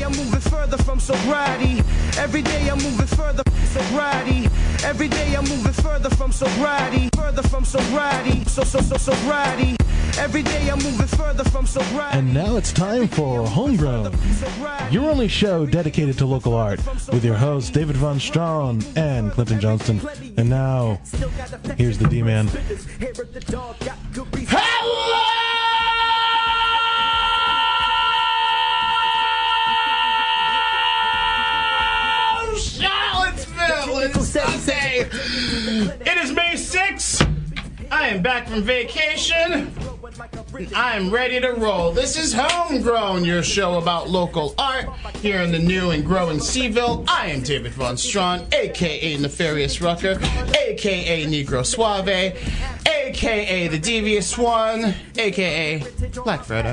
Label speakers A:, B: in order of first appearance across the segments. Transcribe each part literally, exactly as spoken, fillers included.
A: I'm moving further from sobriety. Every day I'm moving further from sobriety. Every day I'm moving further from sobriety. Further from sobriety. So, so, so, sobriety. Every day I'm moving further from sobriety.
B: And now it's time for Homegrown, your only show dedicated to local art, with your hosts David Von Strawn and Clinton Johnston. And now, here's the D-Man.
C: Hello, Charlottesville! It's Sunday. It is May sixth. I am back from vacation. I am ready to roll. This is Homegrown, your show about local art here in the new and growing Seaville. I am David Von Strawn, a k a. Nefarious Rucker, a k a. Negro Suave, a k a. The Devious One, a k a. Black Frodo.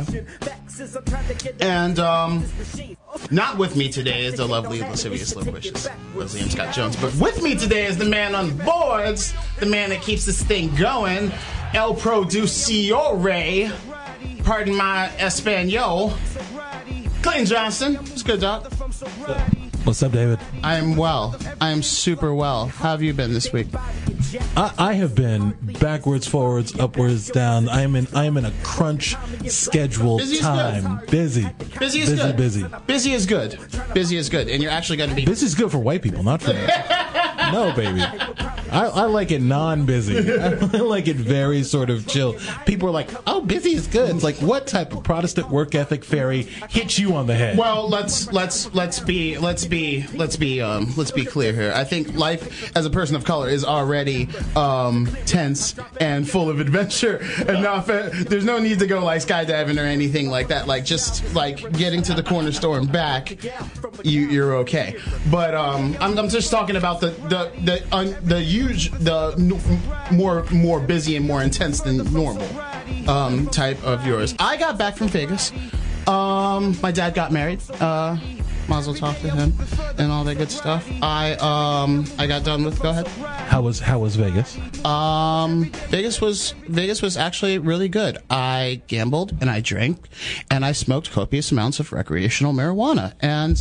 C: And, um... not with me today is the lovely Lascivious Loquacious Leslie M. Scott Jones, but with me today is the man on boards, the man that keeps this thing going, El Produciore, pardon my Espanol, Clayton Johnson. What's good, Doc?
B: What's up, David?
C: I am well. I am super well. How have you been this week?
B: I, I have been backwards, forwards, upwards, down. I am in. I am in a crunch schedule
C: Busy is
B: time. Busy.
C: Busy is
B: busy,
C: good.
B: Busy.
C: Busy is good. Busy is good. And you're actually going to be...
B: Busy is good for white people, not for me. No, baby. I, I like it non-busy. I like it very sort of chill. People are like, oh, busy is good. It's like, what type of Protestant work ethic fairy hits you on the head?
C: Well, let's let's let's be let's be let's be um let's be clear here. I think life as a person of color is already um tense and full of adventure enough. There's no need to go like skydiving or anything like that. Like just like getting to the corner store and back, you you're okay. But um I'm I'm just talking about the the the un, the huge the n- more more busy and more intense than normal um type of yours. I got back from Vegas. Um, my dad got married. Uh, Mazel tov to him and all that good stuff. I um I got done with. Go ahead.
B: How was how was Vegas?
C: Um, Vegas was Vegas was actually really good. I gambled and I drank and I smoked copious amounts of recreational marijuana. And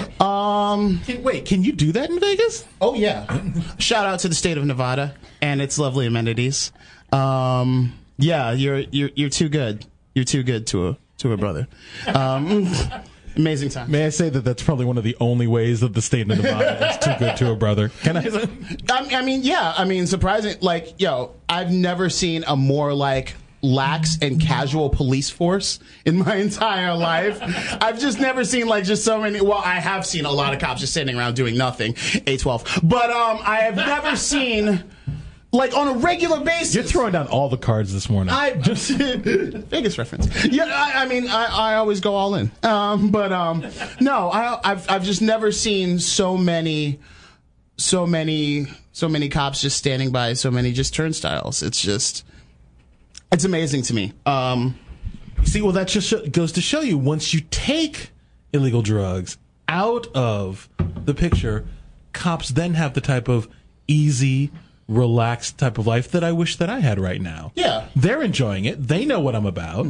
C: um,
B: Can, wait, can you do that in Vegas?
C: oh yeah, shout out to the state of Nevada and its lovely amenities. Um, yeah, you're you're you're too good. You're too good to a to a brother. Um. Amazing time.
B: May I say that that's probably one of the only ways that the state of Nevada is too good to a brother? Can I?
C: I, I mean, yeah. I mean, surprising. Like, yo, I've never seen a more like lax and casual police force in my entire life. I've just never seen like just so many. Well, I have seen a lot of cops just sitting around doing nothing. A twelve. But um, I have never seen. Like, on a regular basis.
B: You're throwing down all the cards this morning.
C: I just biggest reference. Yeah, I, I mean, I, I always go all in. Um, but um, no, I, I've I've just never seen so many, so many, so many cops just standing by so many just turnstiles. It's just, it's amazing to me. Um,
B: See, well, that just sh- goes to show you once you take illegal drugs out of the picture, cops then have the type of easy, relaxed type of life that I wish that I had right now.
C: Yeah.
B: They're enjoying it. They know what I'm about.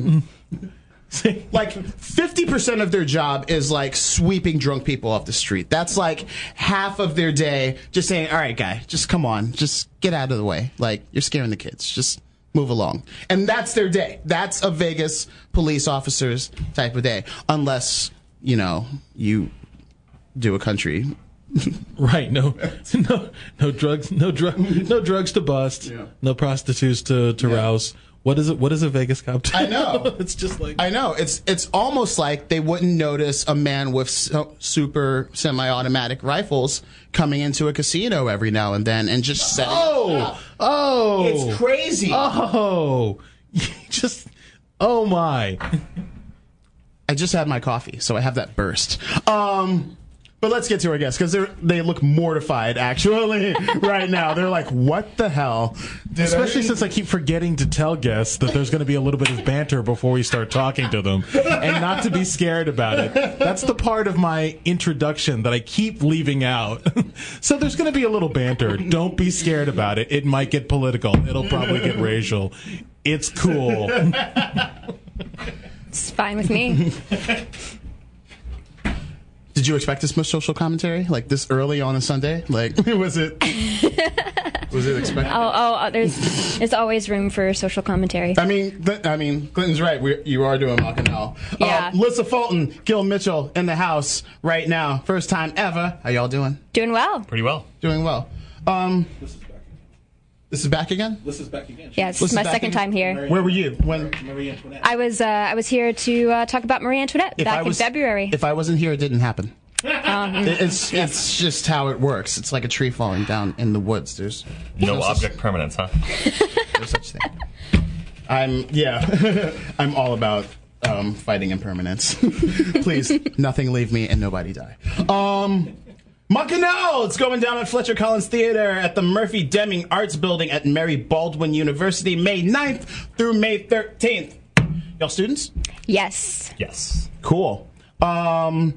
C: Like fifty percent of their job is like sweeping drunk people off the street. That's like half of their day just saying, all right, guy, just come on, just get out of the way. Like, you're scaring the kids. Just move along. And that's their day. That's a Vegas police officer's type of day. Unless, you know, you do a country.
B: Right, no, no, no drugs, no drug, no drugs to bust,
C: Yeah.
B: no prostitutes to, to
C: Yeah.
B: rouse. What is it? What is a Vegas cop do?
C: I know.
B: It's just like
C: I know. It's it's almost like they wouldn't notice a man with so, super semi-automatic rifles coming into a casino every now and then and just setting
B: oh,
C: up.
B: oh,
C: It's crazy.
B: oh, just oh my.
C: I just had my coffee, so I have that burst. Um, but let's get to our guests, because they they look mortified, actually, right now. They're like, what the hell? Did
B: Especially
C: I-
B: since I keep forgetting to tell guests that there's going to be a little bit of banter before we start talking to them, and not to be scared about it. That's the part of my introduction that I keep leaving out. So there's going to be a little banter. Don't be scared about it. It might get political. It'll probably get racial. It's cool.
D: It's fine with me.
C: Did you expect this much social commentary, like this early on a Sunday? Like, was it? Was it expected?
D: Oh, oh, oh, there's there's always room for social commentary.
C: I mean, th- I mean, Clinton's right. We, you are doing Mackinac.
D: Yeah.
C: Uh, Lissa Fulton, Gil Mitchell in the house right now. First time ever. How y'all doing?
D: Doing well.
E: Pretty well.
C: Doing well. Um,
B: This is back.
C: this is back again?
B: This is back again.
D: Yeah, it's
C: This is
D: my
C: back
D: second
C: again?
D: time here.
C: Where were you when?
B: Marie Antoinette.
D: I was uh, I was here to uh, talk about Marie Antoinette
C: If
D: back
C: I was,
D: in February.
C: If I wasn't here, it didn't happen.
D: Um,
C: It- it's it's just how it works. It's like a tree falling down in the woods. There's
E: No
C: such-
E: object permanence, huh?
C: no such thing. I'm yeah. I'm all about um, fighting impermanence. Please, nothing leave me and nobody die. Um, Mackinac! It's going down at Fletcher Collins Theater at the Murphy Deming Arts Building at Mary Baldwin University, May ninth through May thirteenth. Y'all students?
D: yes.
E: Yes.
C: Cool. Um,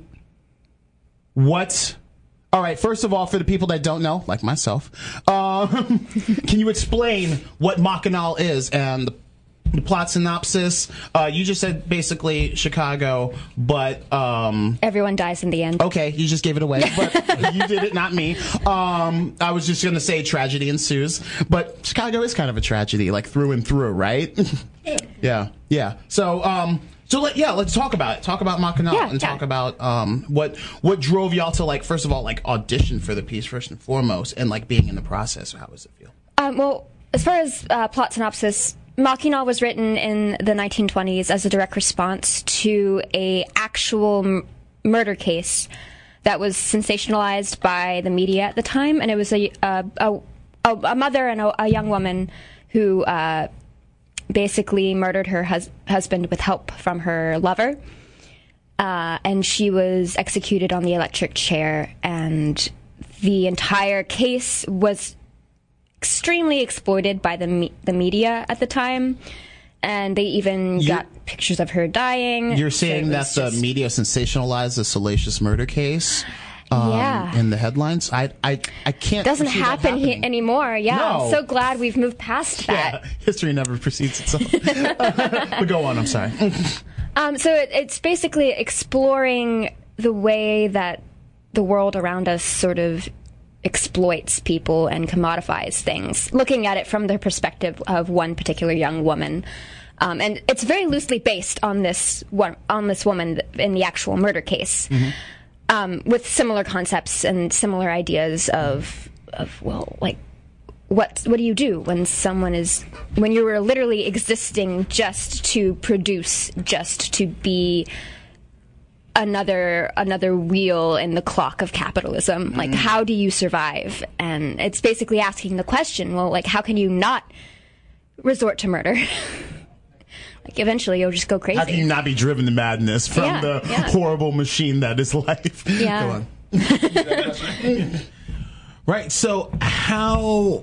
C: what? All right. First of all, for the people that don't know, like myself, um, can you explain what Mackinac is and the, the plot synopsis? Uh, you just said basically Chicago, but um,
D: Everyone dies in the end.
C: okay, you just gave it away, but you did it, not me. Um, I was just gonna say tragedy ensues, but Chicago is kind of a tragedy, like through and through, right? yeah, yeah. So, um, so let, yeah, let's talk about it. Talk about Mackinac
D: Yeah,
C: and
D: yeah.
C: talk about um, what what drove y'all to, like, first of all, like audition for the piece first and foremost, and like being in the process. How does it feel?
D: Um, well, as far as uh, plot synopsis, Mackinac was written in the nineteen twenties as a direct response to a actual m- murder case that was sensationalized by the media at the time, and it was a a, a, a mother and a, a young woman who uh, basically murdered her hus- husband with help from her lover, uh, and she was executed on the electric chair, and the entire case was extremely exploited by the me- the media at the time, and they even
C: You-
D: got pictures of her dying.
C: You're
D: So
C: saying
D: it
C: that
D: was
C: the
D: just-
C: media sensationalized the salacious murder case um,
D: Yeah.
C: in the headlines? I I I can't.
D: doesn't
C: foresee that
D: happen he-
C: happening.
D: anymore. Yeah,
C: No.
D: I'm so glad we've moved past that.
C: Yeah, history never precedes itself. But go on. I'm sorry.
D: Um, so it, it's basically exploring the way that the world around us sort of exploits people and commodifies things, looking at it from the perspective of one particular young woman. Um, and it's very loosely based on this one, on this woman in the actual murder case, um, with similar concepts and similar ideas of, of well, like, what what do you do when someone is when you are literally existing just to produce, just to be another another wheel in the clock of capitalism? Like, how do you survive? And it's basically asking the question, well, like, how can you not resort to murder? Like, eventually you'll just go crazy.
C: How can you not be driven to madness from
D: Yeah,
C: the
D: yeah.
C: horrible machine that is life?
D: Yeah.
C: Go on.
B: Right. So how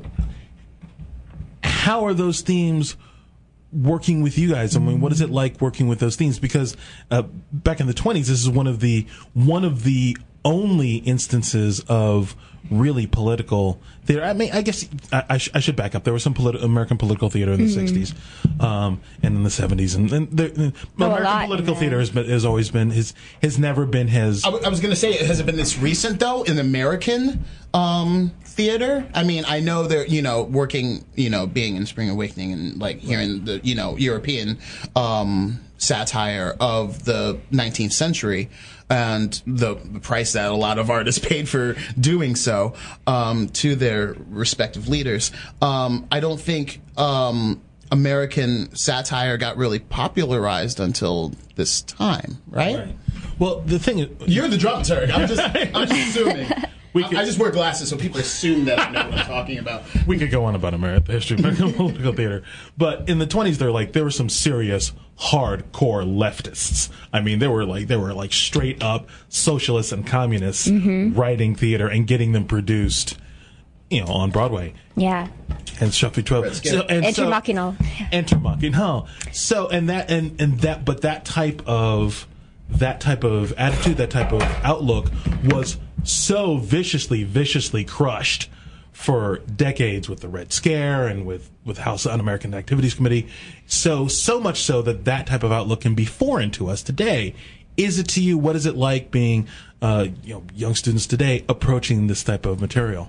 B: how are those themes working with you guys? I mean, what is it like working with those themes? Because uh, back in the twenties, this is one of the one of the only instances of really political theater. I mean, I guess I, I, sh- I should back up. There was some politi- American political theater in the sixties um, and in the seventies, and, and there, uh,
D: Oh, a
B: American
D: lot,
B: political
D: yeah.
B: theater has, been, has always been his has never been his.
C: I, w- I was going to say, has it been this recent though in American um, theater? I mean, I know they're you know working, you know, being in Spring Awakening and like hearing the you know European um, satire of the nineteenth century. And the price that a lot of artists paid for doing so um, to their respective leaders. Um, I don't think um, American satire got really popularized until this time, right?
B: Right. Well, the thing is,
C: You're the dramaturg. I'm just, I'm just assuming.
B: We
C: I,
B: could-
C: I just wear glasses, so people assume that I know what I'm talking about.
B: we could go on about America, the history of American political theater, but in the twenties, they're like there were some serious hardcore leftists. I mean, there were like there were like straight up socialists and communists writing theater and getting them produced, you know, on Broadway
D: Yeah.
B: and Sheffield twelve.
C: Let's get it.
B: and
D: Enter Mackinac.
B: Enter Mackinac. So and that and and that, but that type of that type of attitude, that type of outlook was so viciously, viciously crushed for decades with the Red Scare and with, with House Un-American Activities Committee. So, so much so that that type of outlook can be foreign to us today is it to you? What is it like being, uh, you know, young students today approaching this type of material?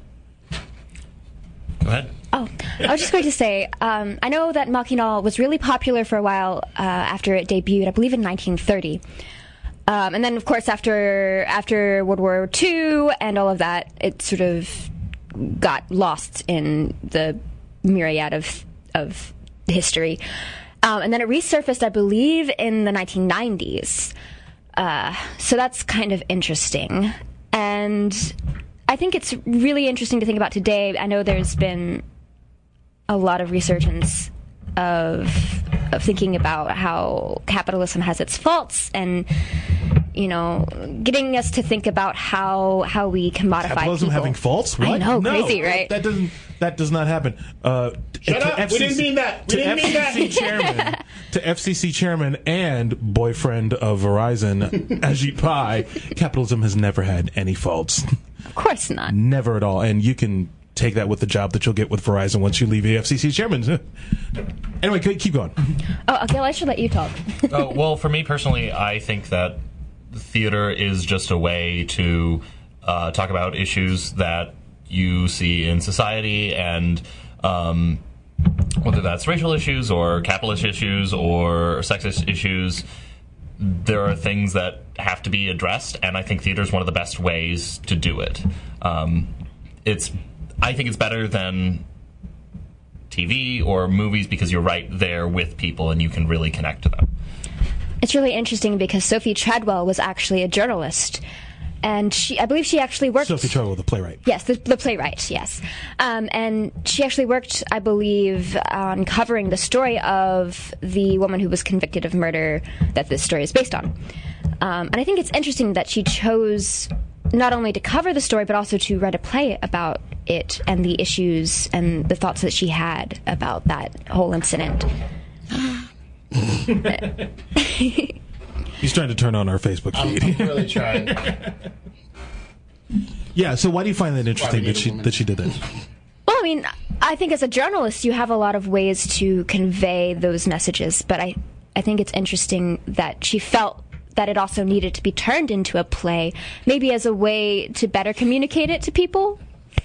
E: Go ahead.
D: Oh, I was just going to say, um, I know that Machinal was really popular for a while uh, after it debuted, I believe in nineteen thirty. Um, and then, of course, after after World War Two and all of that, it sort of got lost in the myriad of of history. Um, and then it resurfaced, I believe, in the nineteen nineties. Uh, so that's kind of interesting. And I think it's really interesting to think about today. I know there's been a lot of resurgence of of thinking about how capitalism has its faults, and you know, getting us to think about how how we commodify
B: capitalism
D: people.
B: having faults. What?
D: I know,
B: no,
D: crazy, right?
B: That doesn't that does not happen. Uh,
C: Shut up!
B: F C C,
C: we didn't mean that. We
B: to
C: didn't mean
B: F C C
C: that.
B: chairman, to F C C chairman and boyfriend of Verizon, Ajit Pai, capitalism has never had any faults.
D: Of course not.
B: Never at all. And you can take that with the job that you'll get with Verizon once you leave the F C C chairman. Anyway, keep going.
D: Oh, okay, well, I should let you talk.
E: Oh, well, for me personally, I think that theater is just a way to uh, talk about issues that you see in society, and um, whether that's racial issues or capitalist issues or sexist issues, there are things that have to be addressed, and I think theater is one of the best ways to do it. Um, it's, I think it's better than T V or movies because you're right there with people and you can really connect to them.
D: It's really interesting because Sophie Treadwell was actually a journalist, and she, I believe she actually worked...
B: Sophie Treadwell, the playwright.
D: Yes, the, the playwright, yes. Um, and she actually worked, I believe, on covering the story of the woman who was convicted of murder that this story is based on. Um, and I think it's interesting that she chose not only to cover the story, but also to write a play about it and the issues and the thoughts that she had about that whole incident.
B: He's trying to turn on our Facebook feed.
C: I'm really trying.
B: Yeah, so why do you find that interesting
C: Why we
B: that
C: need a
B: she
C: woman.
B: that she did this?
D: Well, I mean, I think as a journalist, you have a lot of ways to convey those messages, but I, I think it's interesting that she felt that it also needed to be turned into a play, maybe as a way to better communicate it to people.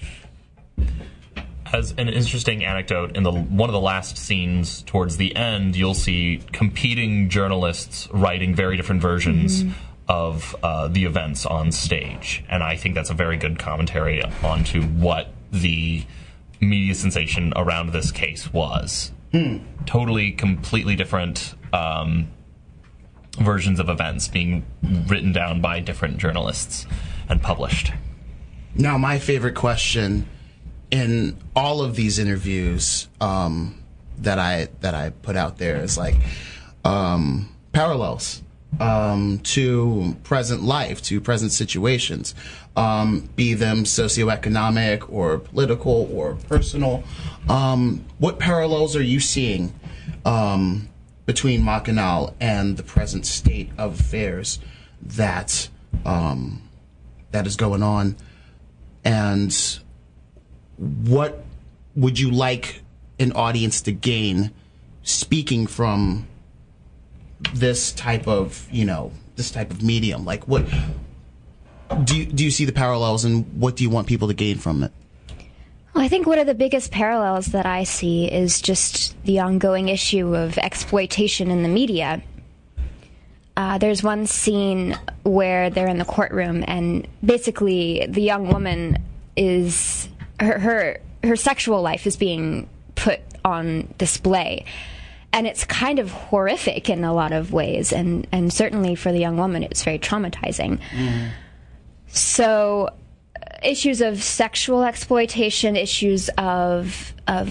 E: As an interesting anecdote, in the one of the last scenes towards the end, you'll see competing journalists writing very different versions mm-hmm. of uh, the events on stage. And I think that's a very good commentary onto what the media sensation around this case was.
C: Hmm.
E: Totally, completely different um, versions of events being written down by different journalists and published.
C: Now, my favorite question in all of these interviews um, that I that I put out there is like um, parallels um, to present life, to present situations, um, be them socioeconomic or political or personal. Um, what parallels are you seeing um, between Machinal and the present state of affairs that um, that is going on, and what would you like an audience to gain speaking from this type of, you know, this type of medium? Like, what do you, do you see the parallels, and what do you want people to gain from it?
D: Well, I think one of the biggest parallels that I see is just the ongoing issue of exploitation in the media. Uh, there's one scene where they're in the courtroom, and basically the young woman is... Her, her her sexual life is being put on display, and it's kind of horrific in a lot of ways, and, and certainly for the young woman it's very traumatizing. Mm. So issues of sexual exploitation, issues of of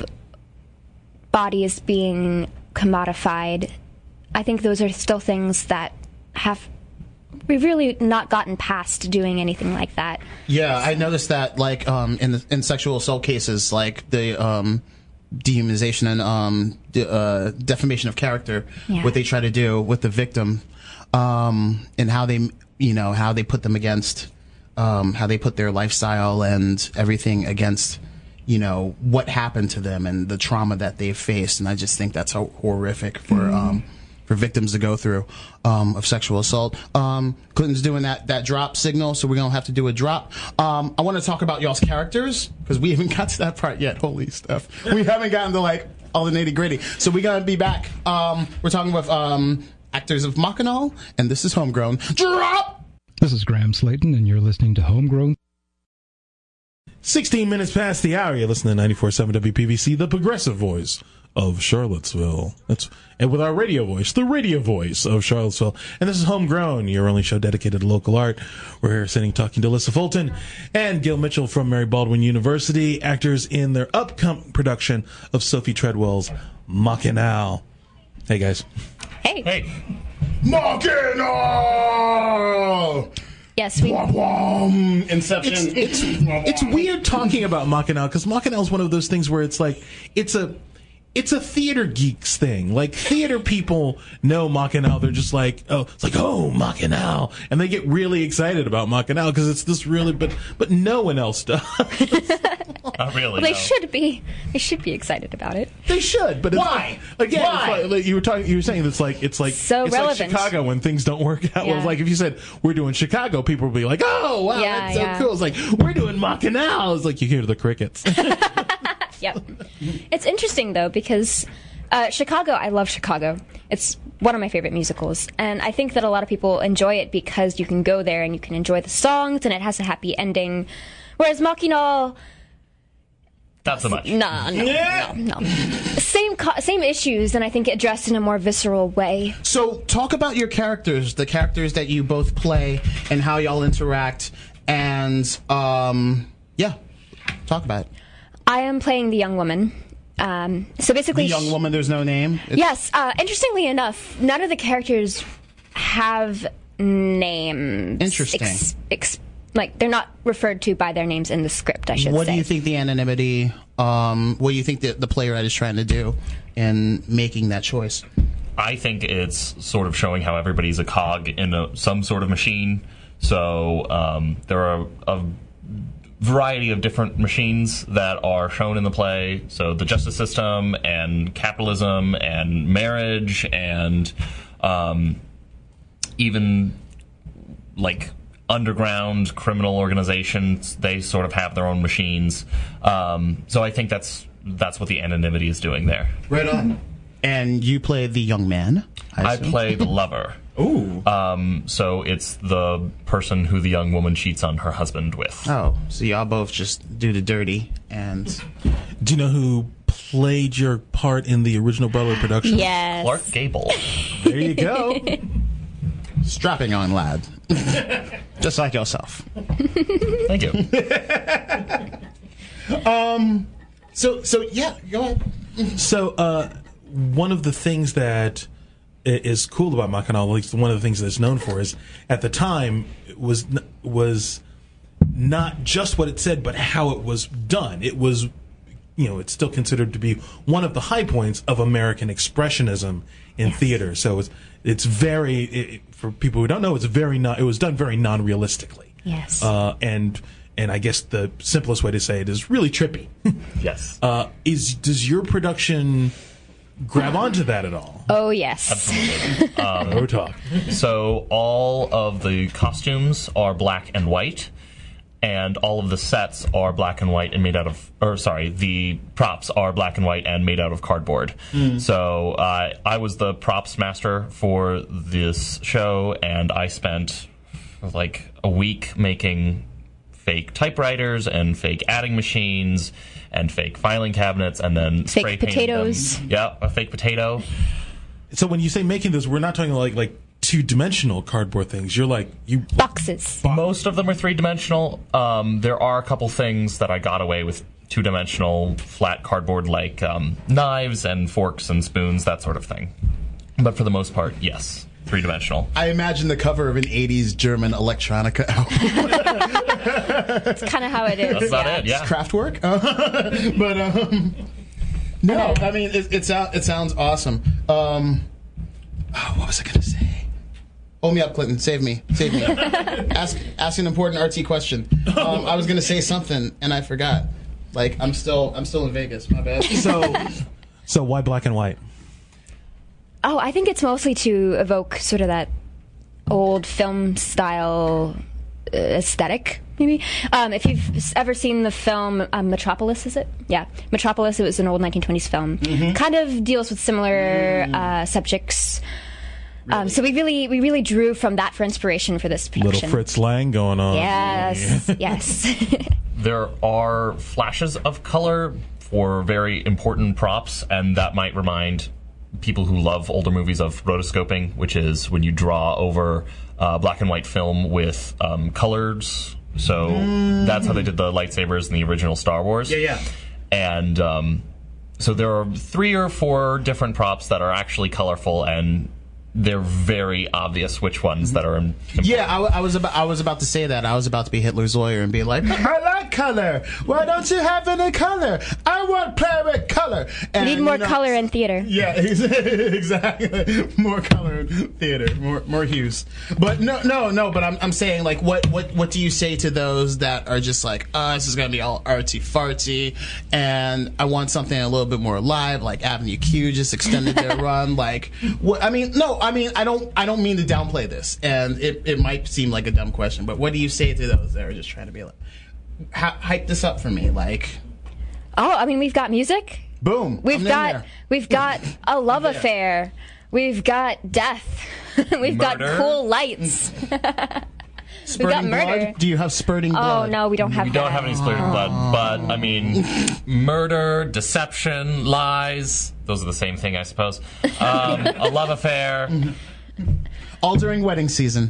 D: bodies being commodified, I think those are still things that have we've really not gotten past doing anything like that.
C: Yeah, I noticed that, like, um, in the, in sexual assault cases, like the um, dehumanization and um, de- uh, defamation of character, yeah. what they try to do with the victim, um, and how they, you know, how they put them against, um, how they put their lifestyle and everything against, you know, what happened to them and the trauma that they've faced. And I just think that's so horrific for mm. um, for victims to go through um, of sexual assault. Um, Clinton's doing that that drop signal, so we're gonna have to do a drop. Um, I want to talk about y'all's characters because we haven't got to that part yet. Holy stuff, we haven't gotten to like all the nitty gritty. So we're gonna be back. Um, we're talking with um, actors of Mackinac, and this is Homegrown. Drop.
F: This is Graham Slayton, and you're listening to Homegrown.
B: sixteen minutes past the hour. You're listening to ninety-four point seven W P V C, the progressive voice of Charlottesville. That's and with our radio voice, the radio voice of Charlottesville. And this is Homegrown, your only show dedicated to local art. We're here sitting talking to Alyssa Fulton and Gil Mitchell from Mary Baldwin University, actors in their upcoming production of Sophie Treadwell's Mackinac. Hey, guys.
D: Hey.
E: Hey.
C: Mackinac!
D: Yes, we.
C: Inception.
B: It's, it's, it's weird talking about Mackinac because Mackinac is one of those things where it's like, it's a, it's a theater geeks thing. Like, theater people know Mackinac. They're just like, oh, it's like, oh, Mackinac. And they get really excited about Mackinac because it's this really, but but no one else does.
E: Not really.
D: Well, they
E: no.
D: should be. They should be excited about it.
B: They should, but it's
C: Why?
B: Like, again,
C: Why?
B: It's like, like you were talking, you were saying it's like it's like
D: So
B: it's
D: relevant.
B: like Chicago when things don't work out. Well,
D: Yeah.
B: like if you said we're doing Chicago, people would be like, oh wow,
D: Yeah,
B: that's so
D: yeah.
B: cool. It's like we're doing Mackinac. It's like you hear the crickets.
D: Yep. It's interesting though because uh, Chicago. I love Chicago. It's one of my favorite musicals, and I think that a lot of people enjoy it because you can go there and you can enjoy the songs, and it has a happy ending. Whereas Mackinac.
E: Not so much.
D: Nah, no, no, no. Same, co- same issues, and I think addressed in a more visceral way.
C: So, talk about your characters, the characters that you both play, and how y'all interact, and um, yeah, talk about it.
D: I am playing the young woman. Um, so
C: The
D: basically,
C: young woman, there's no name. It's-
D: yes. Uh, interestingly enough, none of the characters have names.
C: Interesting.
D: Ex- ex- like they're not referred to by their names in the script. I should
C: What
D: say.
C: do you think the anonymity? Um, what do you think that the playwright is trying to do in making that choice?
E: I think it's sort of showing how everybody's a cog in a, some sort of machine. So um, there are a variety of different machines that are shown in the play. So the justice system and capitalism and marriage and um, even like underground criminal organizations. They sort of have their own machines. Um, so I think that's that's what the anonymity is doing there.
C: Right on. And you play the young man. I,
E: I
C: assume?
E: play the lover.
C: Ooh.
E: Um, so it's the person who the young woman cheats on her husband with.
C: Oh, so y'all both just do the dirty and.
B: Do you know who played your part in the original Broadway production?
D: Yes.
E: Clark Gable.
B: There you go.
C: Strapping on, lad. Just like yourself.
E: Thank you.
C: Um. So so yeah. Go ahead.
B: So, uh, one of the things that i- is cool about Mackinac, at least one of the things that it's known for, is at the time it was n- was not just what it said, but how it was done. It was, you know, it's still considered to be one of the high points of American expressionism in theater. So it's it's very it, for people who don't know, it's very non, it was done very non-realistically.
D: Yes.
B: Uh, and and I guess the simplest way to say it is really trippy.
E: Yes.
B: Uh, is does your production grab onto that at all?
D: Oh yes.
E: Absolutely. Um,
B: No talk.
E: so all of the costumes are black and white, and all of the sets are black and white and made out of, or sorry, the props are black and white and made out of cardboard. So uh, I was the props master for this show, and I spent like a week making fake typewriters and fake adding machines and fake filing cabinets, and then
D: Fake
E: spray painting
D: potatoes.
E: them. Yeah, a fake potato.
B: So when you say making this, we're not talking like like two dimensional cardboard things. You're like you.
D: Boxes.
E: Most of them are three-dimensional. Um, there are a couple things that I got away with two-dimensional flat cardboard, like um, knives and forks and spoons, that sort of thing. But for the most part, yes, three-dimensional.
C: I imagine the cover of an eighties German electronica album.
D: That's kind of how it is.
E: That's about
D: yeah.
E: it, yeah.
C: Kraftwerk. Uh, but um, no, I mean it, it sounds it sounds awesome. Um, oh, what was I gonna say? Hold me up, Clinton. Save me. Save me. ask ask an important R T question. Um, I was gonna say something and I forgot. Like I'm still I'm still in Vegas. My bad.
B: So so why black and white?
D: Oh, I think it's mostly to evoke sort of that old film style uh, aesthetic, maybe. Um, if you've ever seen the film um, Metropolis, is it? Yeah, Metropolis. It was an old nineteen twenties film. Mm-hmm. Kind of deals with similar mm. uh, subjects. Really? Um, so we really, we really drew from that for inspiration for this production.
B: Little Fritz Lang going on.
D: Yes, yes.
E: There are flashes of color for very important props, and that might remind people who love older movies of rotoscoping, which is when you draw over uh, black and white film with um, colors. So mm. that's how they did the lightsabers in the original Star Wars.
C: Yeah, yeah.
E: And um, so there are three or four different props that are actually colorful, and they're very obvious which ones that are important.
C: Yeah, I, I was about I was about to say that. I was about to be Hitler's lawyer and be like, I like color. Why don't you have any color? I want play with color. And,
D: we need more
C: you know,
D: color in theater.
C: Yeah, exactly. More color in theater. More more hues. But no, no, no. But I'm I'm saying, like, what what what do you say to those that are just like, oh, this is gonna be all artsy fartsy, and I want something a little bit more live, like Avenue Q just extended their run. Like, what, I mean, no. I mean, I don't. I don't mean to downplay this, and it, it might seem like a dumb question, but what do you say to those that are just trying to be like, hype this up for me? Like,
D: oh, I mean, we've got music.
C: Boom.
D: We've
C: I'm
D: got
C: there.
D: we've got a love affair. We've got death. We've
E: Murder.
D: got cool lights.
C: Spurting
D: got murder.
C: blood? Do you have spurting
D: Oh
C: blood?
D: no, we don't have.
E: We don't
D: that.
E: have any splurting blood, but I mean, murder, deception, lies. Those are the same thing, I suppose. Um, a love affair.
C: All during wedding season.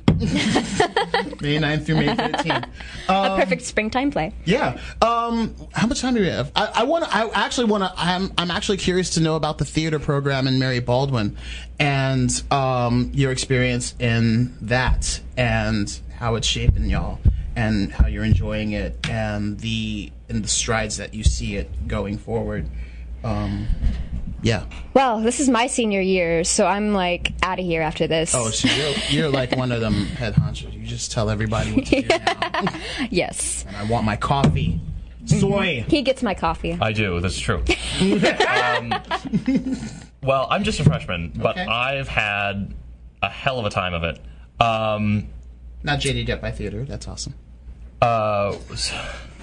C: May ninth through May fifteenth. Um,
D: A perfect springtime play.
C: Yeah. Um, how much time do we have? I, I want. I actually want to. I'm. I'm actually curious to know about the theater program in Mary Baldwin, and um, your experience in that, and how it's shaping y'all, and how you're enjoying it, and the and the strides that you see it going forward. Um, yeah.
D: Well, this is my senior year, so I'm like out of here after this.
C: Oh, so you're, you're like one of them head honchos. You just tell everybody what to do now.
D: Yes.
C: And I want my coffee. Soy.
D: He gets my coffee.
E: I do. That's true. um, well, I'm just a freshman, but
C: Okay.
E: I've had a hell of a time of it. Um,
C: Not J D Depp by theater. That's awesome.
E: uh, so,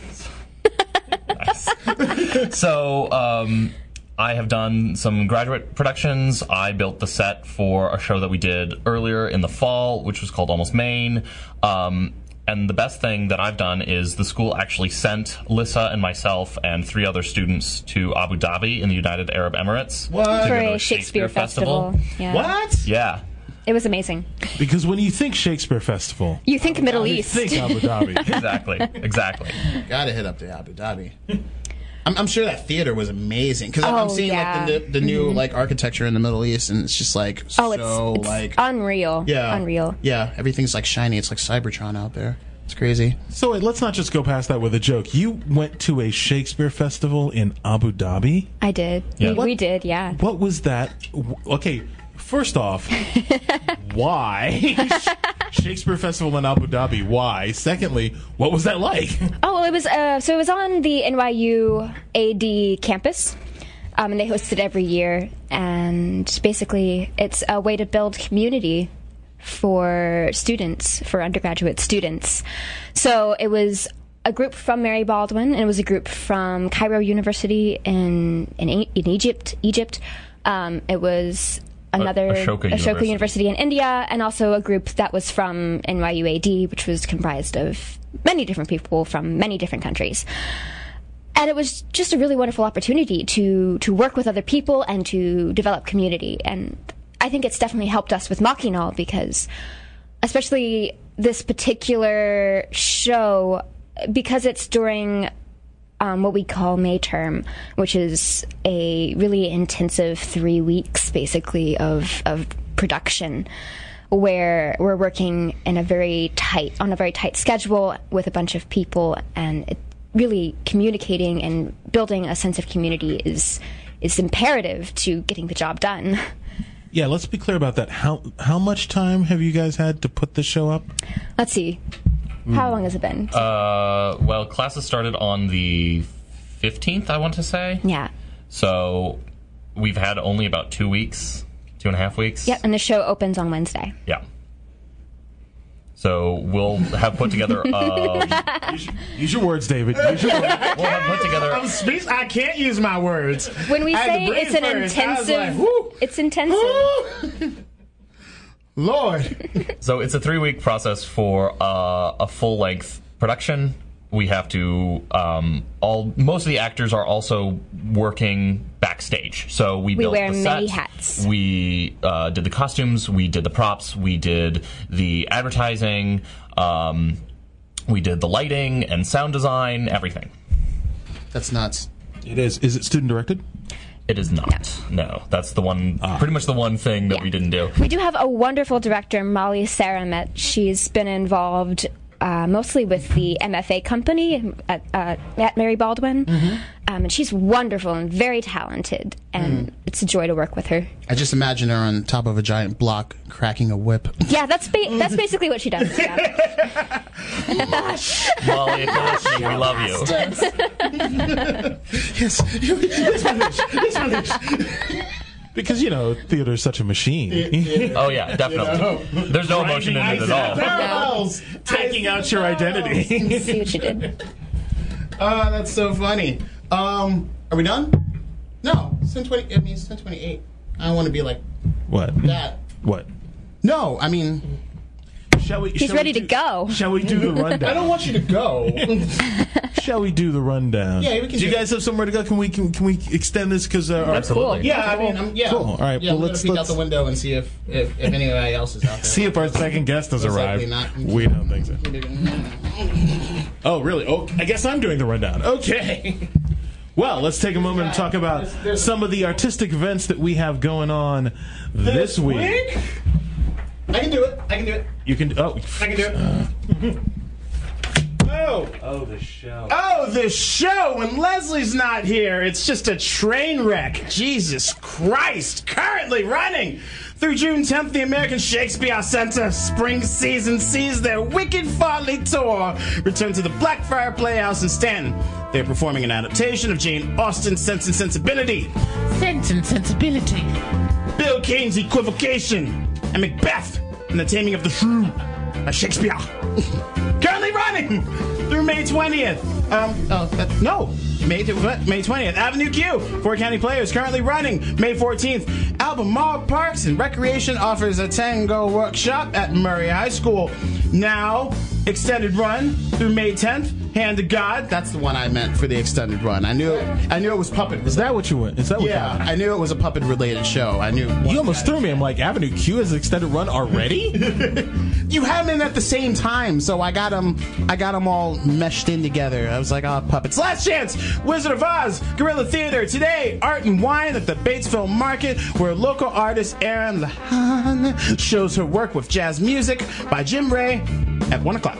E: nice. So, um, I have done some graduate productions. I built the set for a show that we did earlier in the fall, which was called Almost Maine. Um, and the best thing that I've done is the school actually sent Lissa and myself and three other students to Abu Dhabi in the United Arab Emirates.
C: What?
E: to
D: For
E: go to
D: a Shakespeare, festival. Yeah.
C: What?
E: Yeah.
D: It was amazing.
B: Because when you think Shakespeare Festival,
D: You think Middle
B: you
D: East.
B: think Abu Dhabi.
E: Exactly. Exactly.
C: Gotta hit up the Abu Dhabi. I'm, I'm sure that theater was amazing because I'm
D: Oh,
C: seeing
D: yeah.
C: like the, the new
D: Mm-hmm.
C: like architecture in the Middle East, and it's just like
D: Oh,
C: so
D: it's, it's
C: like
D: unreal.
C: yeah,
D: Unreal.
C: Yeah, everything's like shiny. It's like Cybertron out there. It's crazy.
B: So wait, let's not just go past that with a joke. You went to a Shakespeare Festival in Abu Dhabi?
D: I did.
E: Yeah.
D: We,
E: What?
D: we did, yeah.
B: What was that? w- Okay, first off, why Shakespeare Festival in Abu Dhabi? Why? Secondly, what was that like?
D: Oh, well, it was, uh, so it was on the N Y U A D campus. Um, and they host it every year. And basically, it's a way to build community for students, for undergraduate students. So it was a group from Mary Baldwin, and it was a group from Cairo University in in, E- in Egypt. Egypt. Um, it was another
E: Ashoka University.
D: University in India, and also a group that was from N Y U A D, which was comprised of many different people from many different countries. And it was just a really wonderful opportunity to to work with other people and to develop community. And I think it's definitely helped us with Machinal because, especially this particular show, because it's during um, what we call May term, which is a really intensive three weeks, basically, of of production, where we're working in a very tight on a very tight schedule with a bunch of people, and it, really communicating and building a sense of community is is imperative to getting the job done.
B: Yeah, let's be clear about that. How how much time have you guys had to put this show up?
D: Let's see. How long has it been?
E: Uh, well, classes started on the fifteenth, I want to say.
D: yeah.
E: So we've had only about two weeks two and a half weeks.
D: Yep, and the show opens on Wednesday.
E: Yeah. So we'll have put together. Um,
B: use, use your words, David. Use your words.
E: we'll have put together.
C: I'm speak- I can't use my words.
D: When we
C: I had
D: say
C: the brain
D: it's an
C: first. I was
D: intensive,
C: like, whoo,
D: it's intensive.
C: whoo. Lord.
E: So it's a three-week process for uh, a full-length production. We have to um, all. Most of the actors are also working backstage. So we,
D: We
E: built
D: wear
E: the
D: many
E: set,
D: hats.
E: We uh, did the costumes. We did the props. We did the advertising. Um, we did the lighting and sound design. Everything.
C: That's nuts.
B: It is. Is it student directed?
E: It is not. No, that's the one. Pretty much the one thing that
D: Yeah.
E: we didn't do.
D: We do have a wonderful director, Molly Saramet. She's been involved uh, mostly with the M F A company at, uh, at Mary Baldwin.
C: Mm-hmm.
D: Um, and she's wonderful and very talented, and
C: Mm.
D: it's a joy to work with her.
C: I just imagine her on top of a giant block cracking a whip.
D: Yeah, that's ba- that's basically what she does. Yeah.
E: Molly, if you're listening, we love you.
C: Yes. Yes, my bitch. Yes, my bitch.
B: Because, you know, theater is such a machine.
E: Oh yeah, definitely. There's no emotion in it at all.
C: Parallels.
B: Taking out your identity.
D: See what she did.
C: Oh, that's so funny. Um, are we done? No, it's ten twenty. I mean, it's ten twenty-eight. I don't want to be like
B: What?
C: that.
B: What?
C: No, I mean,
B: Shall we?
D: He's
B: shall
D: ready
B: we
D: to
B: do,
D: go.
B: Shall we do the rundown?
C: I don't want you to go.
B: Shall we do the rundown?
C: Yeah, we can
B: Do
C: do
B: you
C: it.
B: guys have somewhere to go? Can we can, can we extend this? Because uh, our-
E: Absolutely.
C: Yeah, I mean, I'm, yeah.
B: Cool. All right,
C: Yeah,
B: well,
C: I'm
B: let's-
C: gonna peek
B: let's-
C: out the window and see if if, if anybody else is out there.
B: see if our second guest has
C: Most
B: arrived.
C: likely not.
B: We don't think so. Oh, really? Oh, I guess I'm doing the rundown. Okay. Well, let's take a moment and talk about
C: There's- there's-
B: some of the artistic events that we have going on this, week.
C: I can do it. I can do it.
B: You can. Oh,
C: I can do it. Oh.
B: oh, the show.
C: Oh, this show when Leslie's not here, it's just a train wreck. Jesus Christ. Currently running through June tenth, the American Shakespeare Center spring season sees their Wicked Farley tour return to the Blackfriar Playhouse in Stanton. They're performing an adaptation of Jane Austen's Sense and Sensibility,
G: Sense and Sensibility.
C: Bill Kane's Equivocation, and Macbeth and the Taming of the Shrew by Shakespeare. Currently running through May twentieth. Um, oh, that, no. May, May twentieth. Avenue Q, Fort County Players, currently running May fourteenth. Albemarle Parks and Recreation offers a tango workshop at Murray High School. Now, extended run through May tenth. Hand to God. That's the one I meant for the extended run. I knew it, I knew it was puppet.
B: Is that what you went? Is that what
C: Yeah,
B: you went?
C: I knew it was a puppet related show. I knew.
B: You almost threw me. I'm like, Avenue Q has extended run already?
C: You had them in at the same time, so I got them. I got them all meshed in together. I was like, oh, puppets. Last Chance, Wizard of Oz, Guerrilla Theater today. Art and Wine at the Batesville Market, where local artist Erin Lahan shows her work with jazz music by Jim Ray at one o'clock.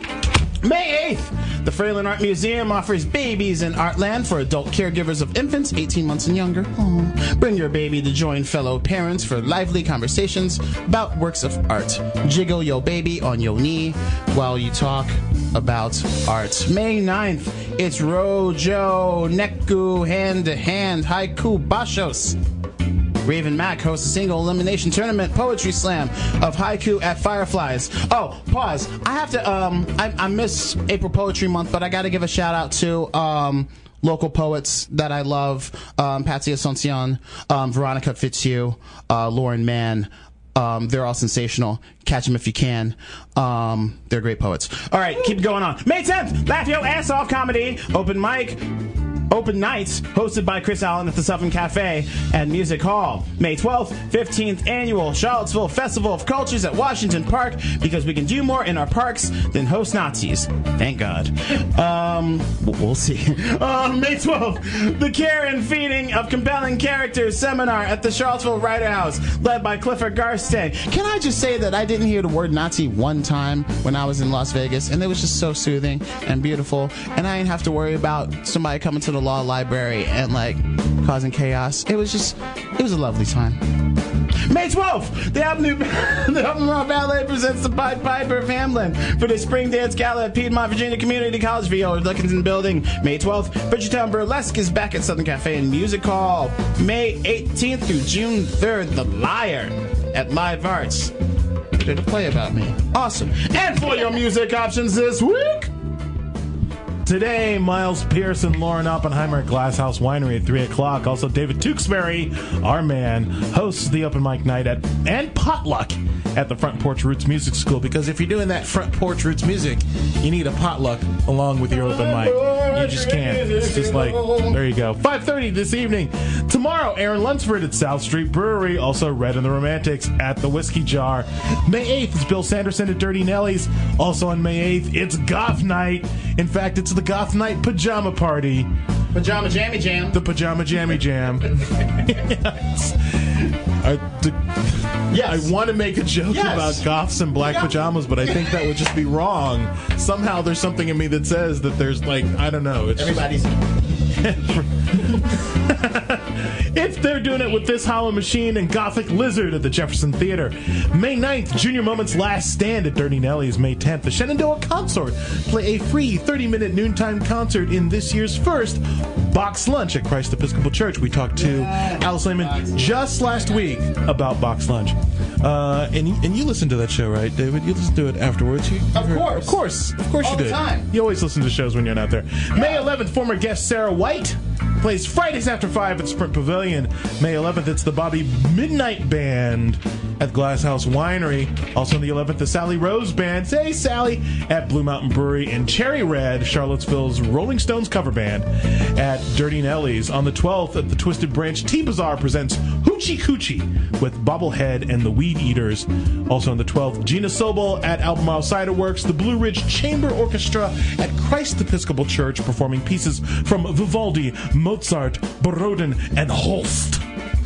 C: May eighth, the Fralin Art Museum offers Babies in Artland for adult caregivers of infants eighteen months and younger. Aw. Bring your baby to join fellow parents for lively conversations about works of art. Jiggle your baby on your knee while you talk about art. May ninth, it's Rojo Neku Hand to Hand Haiku Bashos. Raven Mack hosts a single elimination tournament poetry slam of haiku at Fireflies. Oh, pause. I have to, um, I, I miss April Poetry Month, but I gotta give a shout out to, um, local poets that I love. Um, Patsy Asuncion, um, Veronica Fitzhugh, uh, Lauren Mann. Um, they're all sensational. Catch them if you can. Um, they're great poets. All right, keep going on. May tenth, Laugh Your Ass Off Comedy, open mic. Open nights hosted by Chris Allen at the Southern Cafe and Music Hall. May twelfth, fifteenth annual Charlottesville Festival of Cultures at Washington Park, because we can do more in our parks than host Nazis. Thank God. Um, we'll see. Uh, May twelfth, the Care and Feeding of Compelling Characters seminar at the Charlottesville Writer House, led by Clifford Garstang. Can I just say that I didn't hear the word Nazi one time when I was in Las Vegas, and it was just so soothing and beautiful, and I didn't have to worry about somebody coming to the law library and like causing chaos. It was just, it was a lovely time. May twelfth, the Albemarle, the Albemarle Ballet presents the Pied Piper of Hamlin for the Spring Dance Gala at Piedmont Virginia Community College via Dickinson Building. May twelfth, Bridgetown Burlesque is back at Southern Cafe and Music Hall. May eighteenth through June third, The Liar at Live Arts. Did a play about me. Awesome. And for your music options this week,
B: today, Miles Pierce and Lauren Oppenheimer at Glass House Winery at three o'clock. Also, David Tewksbury, our man, hosts the open mic night at and potluck at the Front Porch Roots Music School, because if you're doing that Front Porch Roots music, you need a potluck along with your open mic. You just can't. It's just like, there you go. five thirty this evening. Tomorrow, Aaron Lunsford at South Street Brewery. Also, Red and the Romantics at the Whiskey Jar. May eighth is Bill Sanderson at Dirty Nelly's. Also on May eighth, it's Goth Night. In fact, it's the Goth Night Pajama Party.
C: Pajama Jammy Jam.
B: The Pajama Jammy Jam. Yes. I, the,
C: Yes.
B: I want to make a joke
C: Yes.
B: about goths and black pajamas, but I think that would just be wrong. Somehow there's something in me that says that there's, like, I don't know. It's
C: Everybody's.
B: If they're doing it with This Hollow Machine and Gothic Lizard at the Jefferson Theater. May ninth, Junior Moments Last Stand at Dirty Nelly's. May tenth, the Shenandoah Consort play a free thirty-minute noontime concert in this year's first Box Lunch at Christ Episcopal Church. We talked to Alice Lehman just last week about Box Lunch. Uh, and, you, and you listened to that show, right, David? You listened to it afterwards. You,
C: Of
B: heard,
C: course.
B: Of course. Of course
C: All
B: you
C: the
B: did.
C: time.
B: You always listen to shows when you're not there. Yeah. May eleventh, former guest Sarah White plays Fridays After five at Sprint Pavilion. May eleventh, it's the Bobby Midnight Band at Glass House Winery. Also on the eleventh, the Sally Rose Band, say Sally, at Blue Mountain Brewery. And Cherry Red, Charlottesville's Rolling Stones cover band at Dirty Nelly's. On the twelfth, at the Twisted Branch, T-Bazaar presents Hoochie Coochie with Bobblehead and the Weed Eaters. Also on the twelfth, Gina Sobel at Albemarle Cider Works, the Blue Ridge Chamber Orchestra at Christ Episcopal Church, performing pieces from Vivaldi, Mozart, Borodin, and Holst.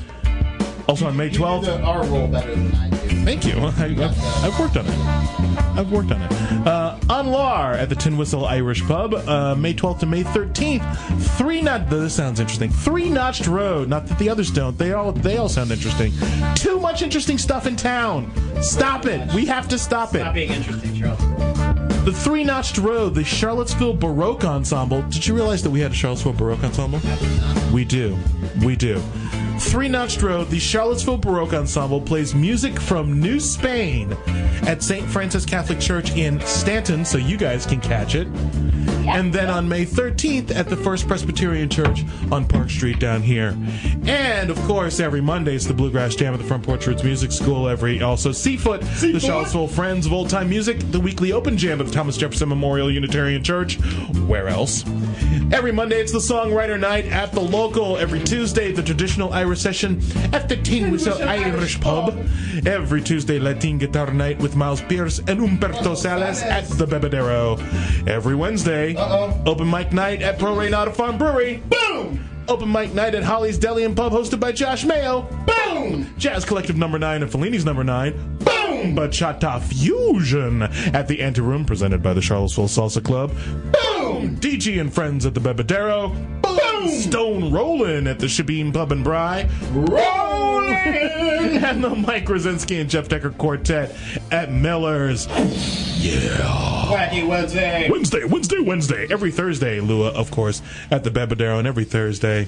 B: Also on May twelfth.
C: You do the R roll better than I do.
B: Thank you. I, I've, I've worked on it. I've worked on it. Uh, on Lar at the Tin Whistle Irish Pub, uh, May twelfth to May thirteenth. Three notched. This sounds interesting. Three Notched Road. Not that the others don't. They all they all sound interesting. Too much interesting stuff in town. Stop it. We have to stop it.
C: Stop being interesting, Charles.
B: The Three Notched Road, the Charlottesville Baroque Ensemble. Did you realize that we had a Charlottesville Baroque Ensemble? We do. We do. Three Notched Road, the Charlottesville Baroque Ensemble plays music from New Spain at Saint Francis Catholic Church in Stanton, so you guys can catch it. And then on May thirteenth at the First Presbyterian Church on Park Street down here. And, of course, every Monday it's the Bluegrass Jam at the Front Porch Roots Music School. Every Also, Seafoot, Seafoot, the Charlottesville Friends of Old Time Music, the weekly open jam at the Thomas Jefferson Memorial Unitarian Church. Where else? Every Monday it's the Songwriter Night at the local. Every Tuesday, the traditional Irish session at the Tin Whistle Irish Pub. Every Tuesday, Latin Guitar Night with Miles Pierce and Humberto Salas at the Bebedero. Every Wednesday, Uh-oh. open mic night at Pro Reynata Farm Brewery. Boom! Open mic night at Holly's Deli and Pub hosted by Josh Mayo. Boom! Jazz Collective number nine and Fellini's number nine. Boom! Bachata Fusion at the Anteroom presented by the Charlottesville Salsa Club. Boom! D G and Friends at the Bebedero. Boom! Stone Rollin' at the Shabine Pub and Bry. Rollin'! And the Mike Rosinski and Jeff Decker Quartet at Miller's. Yeah.
C: Wacky Wednesday.
B: Wednesday, Wednesday, Wednesday. Every Thursday, Lua, of course, at the Bebedero, and every Thursday,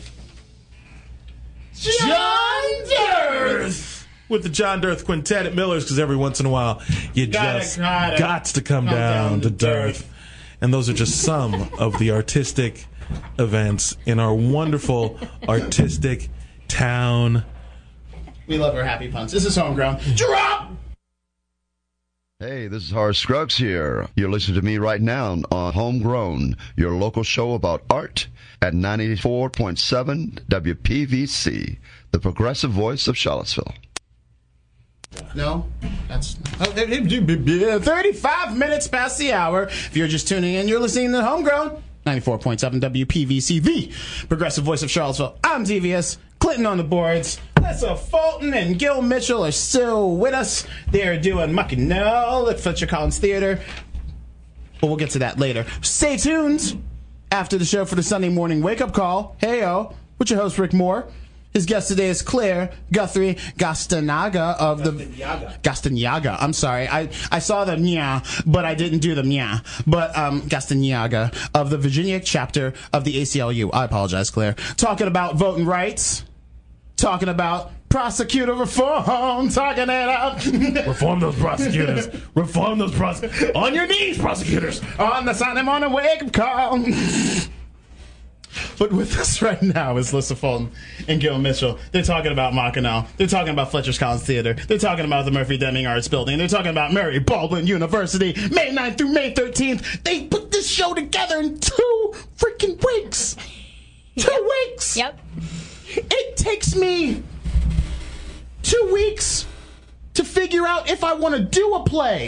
C: John Dirth
B: with the John Dirth Quintet at Miller's, because every once in a while you
C: Gotta,
B: just
C: gotta
B: got to come,
C: come
B: down,
C: down
B: to
C: to
B: Dirth.
C: Dirth.
B: And those are just some of the artistic events in our wonderful artistic town.
C: We love our happy puns. This is Homegrown. Drop!
H: Hey, this is Horace Scruggs here. You're listening to me right now on Homegrown, your local show about art at ninety-four point seven W P V C, the progressive voice of Charlottesville.
C: No, that's thirty-five minutes past the hour. If you're just tuning in, you're listening to Homegrown, ninety-four point seven W P V C, the progressive voice of Charlottesville. I'm Devious. Clinton on the boards. Lessa Fulton and Gil Mitchell are still with us. They're doing Muck and No at Fletcher Collins Theater. But we'll get to that later. Stay tuned after the show for the Sunday morning wake-up call. Hey-o, with your host, Rick Moore. His guest today is Claire Guthrie Gastanaga of the Gastanaga. I'm sorry, I I saw the nya, but I didn't do the nya. But um, Gastanaga of the Virginia chapter of the A C L U. I apologize, Claire. Talking about voting rights. Talking about prosecutor reform. Talking it up.
B: Reform those prosecutors. Reform those prosecutors. On your knees, prosecutors.
C: On the Sunday morning wake-up call. But with us right now is Lissa Fulton and Gil Mitchell. They're talking about Mackinac. They're talking about Fletcher's Collins Theater. They're talking about the Murphy Deming Arts Building. They're talking about Mary Baldwin University. May ninth through May thirteenth. They put this show together in two freaking weeks. Two
D: Yep.
C: weeks.
D: Yep.
C: It takes me two weeks to figure out if I want to do a play,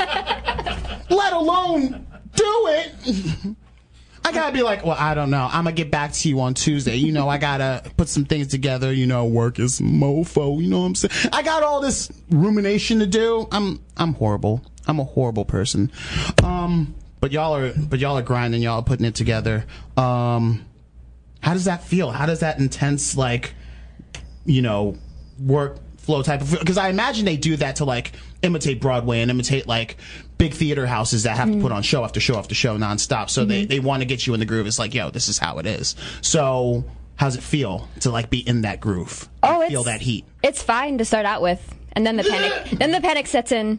C: let alone do it. I gotta be like, well, I don't know. I'm gonna get back to you on Tuesday. You know, I gotta put some things together. You know, work is mofo. You know what I'm saying? I got all this rumination to do. I'm, I'm horrible. I'm a horrible person. Um, but y'all are, but y'all are grinding. Y'all are putting it together. Um, how does that feel? How does that intense, like, you know, work flow type of? Because I imagine they do that to like imitate Broadway and imitate like big theater houses that have mm. to put on show after show after show nonstop. So mm-hmm. they, they want to get you in the groove. It's like, yo, this is how it is. So how's it feel to like be in that groove?
D: Oh,
C: feel that heat.
D: It's fine to start out with, and then the panic, then the panic sets in.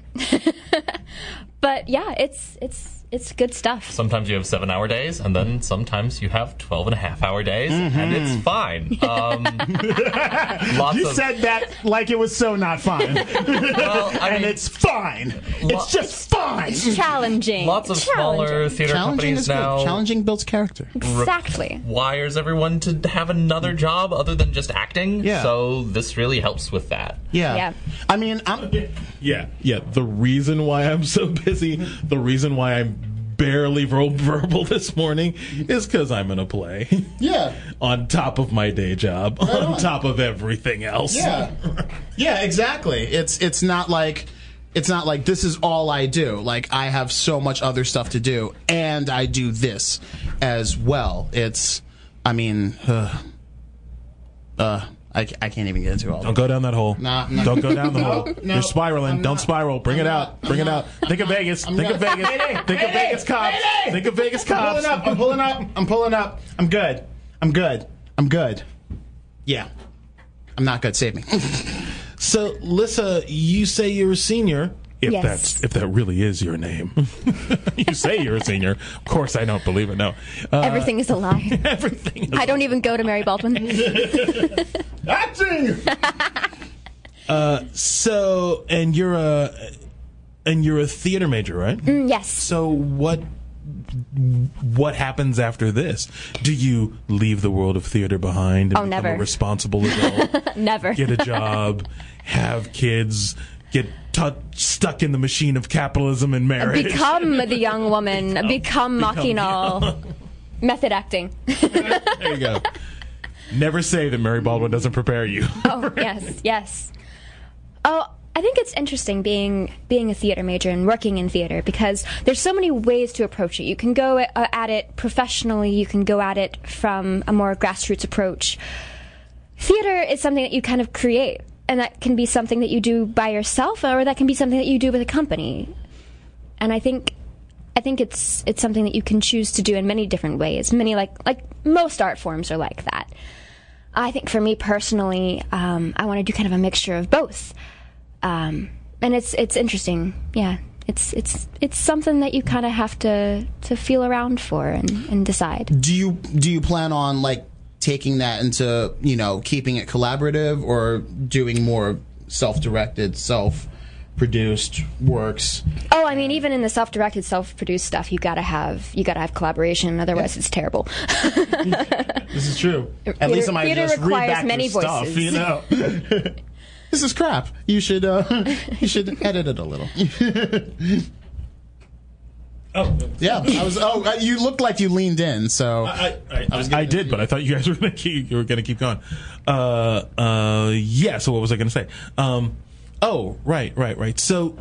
D: But yeah, it's it's it's good stuff.
E: Sometimes you have seven-hour days, and then sometimes you have twelve and a half hour days,
C: mm-hmm.
E: and it's fine. Um, lots
C: you
E: of,
C: said that like it was so not fine.
E: Well, I
C: and
E: mean,
C: it's fine.
E: Lo-
C: it's just fine.
D: It's challenging.
E: Lots of smaller theater
C: Challenging
E: companies
C: is good.
E: now.
C: Challenging builds character.
D: Exactly.
E: Requires everyone to have another job other than just acting.
C: Yeah.
E: So this really helps with that.
C: Yeah.
D: Yeah.
C: I mean, I'm.
B: Yeah, yeah. The reason why I'm so busy, the reason why I'm barely verbal this morning is because I'm in a play.
C: Yeah.
B: On top of my day job,
C: Right
B: on
C: on.
B: top of everything else.
C: Yeah. Yeah, exactly. It's it's not like it's not like this is all I do. Like I have so much other stuff to do, and I do this as well. It's, I mean, uh, uh I, I can't even get into all.
B: Don't go down that hole.
C: Nah, nah.
B: Don't go down the
C: No,
B: hole.
C: no,
B: You're spiraling.
C: I'm
B: Don't
C: not.
B: spiral. Bring
C: I'm
B: it
C: not.
B: out. Bring
C: I'm
B: it
C: not.
B: out. Think of Vegas.
C: I'm
B: Think
C: not.
B: of Vegas.
C: Mayday.
B: Think of
C: Mayday.
B: Vegas cops.
C: Mayday.
B: Think of Vegas
C: I'm
B: cops.
C: pulling up. I'm pulling up. I'm pulling up. I'm good. I'm good. I'm good. Yeah. I'm not good. Save me.
B: So, Lissa, you say you're a senior. If
D: Yes.
B: that's if that really is your name. You say you're a senior. Of course, I don't believe it. No. Uh,
D: Everything is a lie.
B: everything. Is
D: I don't even go to Mary Baldwin.
C: Acting.
B: Uh, so, and you're a and you're a theater major, right?
D: Mm, yes.
B: So what what happens after this? Do you leave the world of theater behind and
D: Oh,
B: become
D: never.
B: a responsible adult?
D: Never.
B: Get a job, have kids, get t- stuck in the machine of capitalism and marriage.
D: Become the young woman. Become,
B: Become
D: Machinal. Method acting.
B: There you go. Never say that Mary Baldwin doesn't prepare you.
D: Oh, yes, yes. Oh, I think it's interesting being being a theater major and working in theater because there's so many ways to approach it. You can go at, uh, at it professionally. You can go at it from a more grassroots approach. Theater is something that you kind of create, and that can be something that you do by yourself, or that can be something that you do with a company. And I think, I think it's it's something that you can choose to do in many different ways. Many like like most art forms are like that. I think for me personally, um, I want to do kind of a mixture of both. Um, and it's it's interesting, yeah. It's it's it's something that you kind of have to, to feel around for and, and decide.
C: Do you do you plan on like taking that into, you know, keeping it collaborative or doing more self-directed, self-produced works?
D: Oh, I mean, even in the self-directed, self-produced stuff, you gotta have you gotta have collaboration. Otherwise, it's terrible.
C: This is true. At
D: Theater-
C: least somebody
D: theater
C: just read
D: requires
C: back
D: many
C: your stuff,
D: voices.
C: you know. This is crap. You should uh, you should edit it a little.
B: Oh,
C: Yeah, I was. Oh, uh, you looked like you leaned in. So
B: I, I,
C: I was
B: I
C: gonna-
B: did, but I thought you guys were going to keep. You were going to keep going. Uh, uh, yeah. So what was I going to say? Um, oh, right, right, right. So,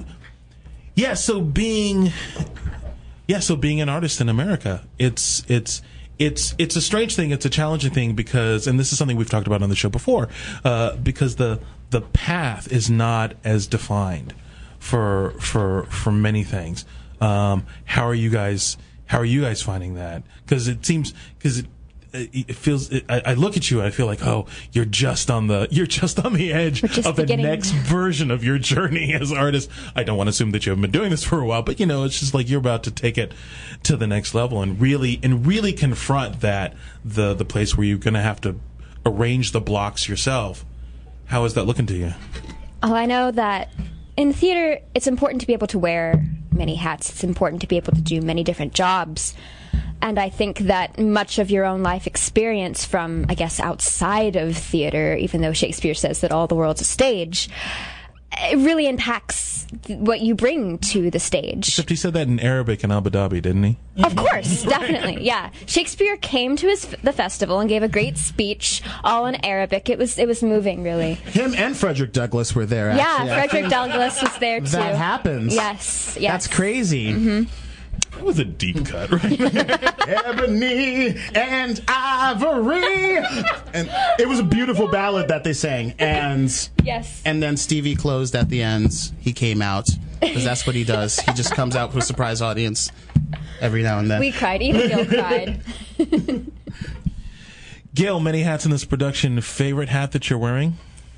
B: yeah. So being, yeah. So being an artist in America, it's it's it's it's a strange thing. It's a challenging thing because, and this is something we've talked about on the show before, uh, because the the path is not as defined for for for many things. Um, how are you guys? How are you guys finding that? Because it seems because it. It feels. It, I, I look at you and I feel like, oh, you're just on the you're just on the edge of the
D: beginning.
B: next version of your journey as artist. I don't want to assume that you haven't been doing this for a while, but you know, it's just like you're about to take it to the next level and really and really confront that the the place where you're going to have to arrange the blocks yourself. How is that looking to you?
D: Oh, I know that in theater, it's important to be able to wear many hats. It's important to be able to do many different jobs. And I think that much of your own life experience from, I guess, outside of theater, even though Shakespeare says that all the world's a stage, it really impacts what you bring to the stage.
B: Except he said that in Arabic in Abu Dhabi, didn't he?
D: Of course, definitely, yeah. Shakespeare came to his the festival and gave a great speech, all in Arabic. It was it was moving, really.
C: Him and Frederick Douglass were there.
D: Yeah,
C: actually.
D: Frederick Douglass was there too.
C: That happens.
D: Yes, yes.
C: That's crazy.
D: Mm-hmm.
B: That was a deep cut, right?
C: Ebony and Ivory, and it was a beautiful ballad that they sang. And
D: yes,
C: and then Stevie closed at the end. He came out because that's what he does. He just comes out for a surprise audience every now and then.
D: We cried. Even Gil cried.
B: Gil, many hats in this production. Favorite hat that you're wearing?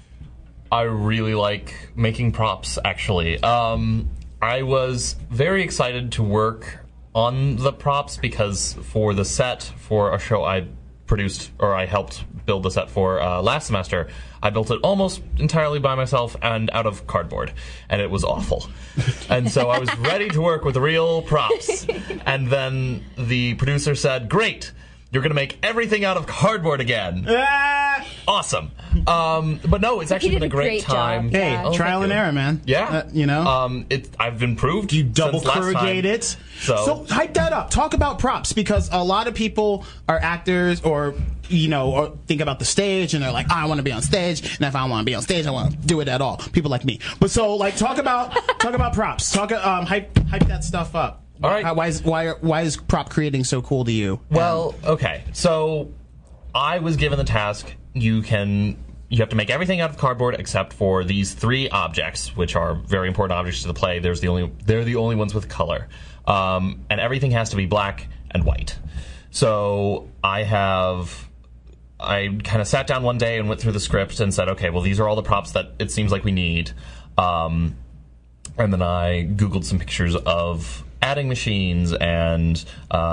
E: I really like making props, actually. Um, I was very excited to work on the props because for the set for a show I produced, or I helped build the set for uh, last semester, I built it almost entirely by myself and out of cardboard, and it was awful. And so I was ready to work with real props. And then the producer said, great, you're going to make everything out of cardboard again.
C: Ah!
E: Awesome. Um, but no, it's actually
D: He
E: been a
D: did a
E: great,
D: great
E: time.
D: job.
C: Hey,
E: Oh,
C: trial
E: thank
C: and
E: you.
C: error, man.
E: Yeah.
C: Uh, you know?
E: Um, it, I've improved.
C: You double
E: since last time.
C: corrugate it.
E: So,
C: so hype that up. Talk about props, because a lot of people are actors or, you know, or think about the stage and they're like, I want to be on stage, and if I want to be on stage, I want to do it at all. People like me. But so, like, talk about talk about props. Talk um, hype hype that stuff up.
E: All right.
C: Why is why why is prop creating so cool to you?
E: well, okay. So I was given the task. You can. You have to make everything out of cardboard except for these three objects, which are very important objects to the play. There's the only they're the only ones with color, um, and everything has to be black and white. So I have. I kind of sat down one day and went through the script and said, okay, well, these are all the props that it seems like we need. Um, and then I Googled some pictures of adding machines and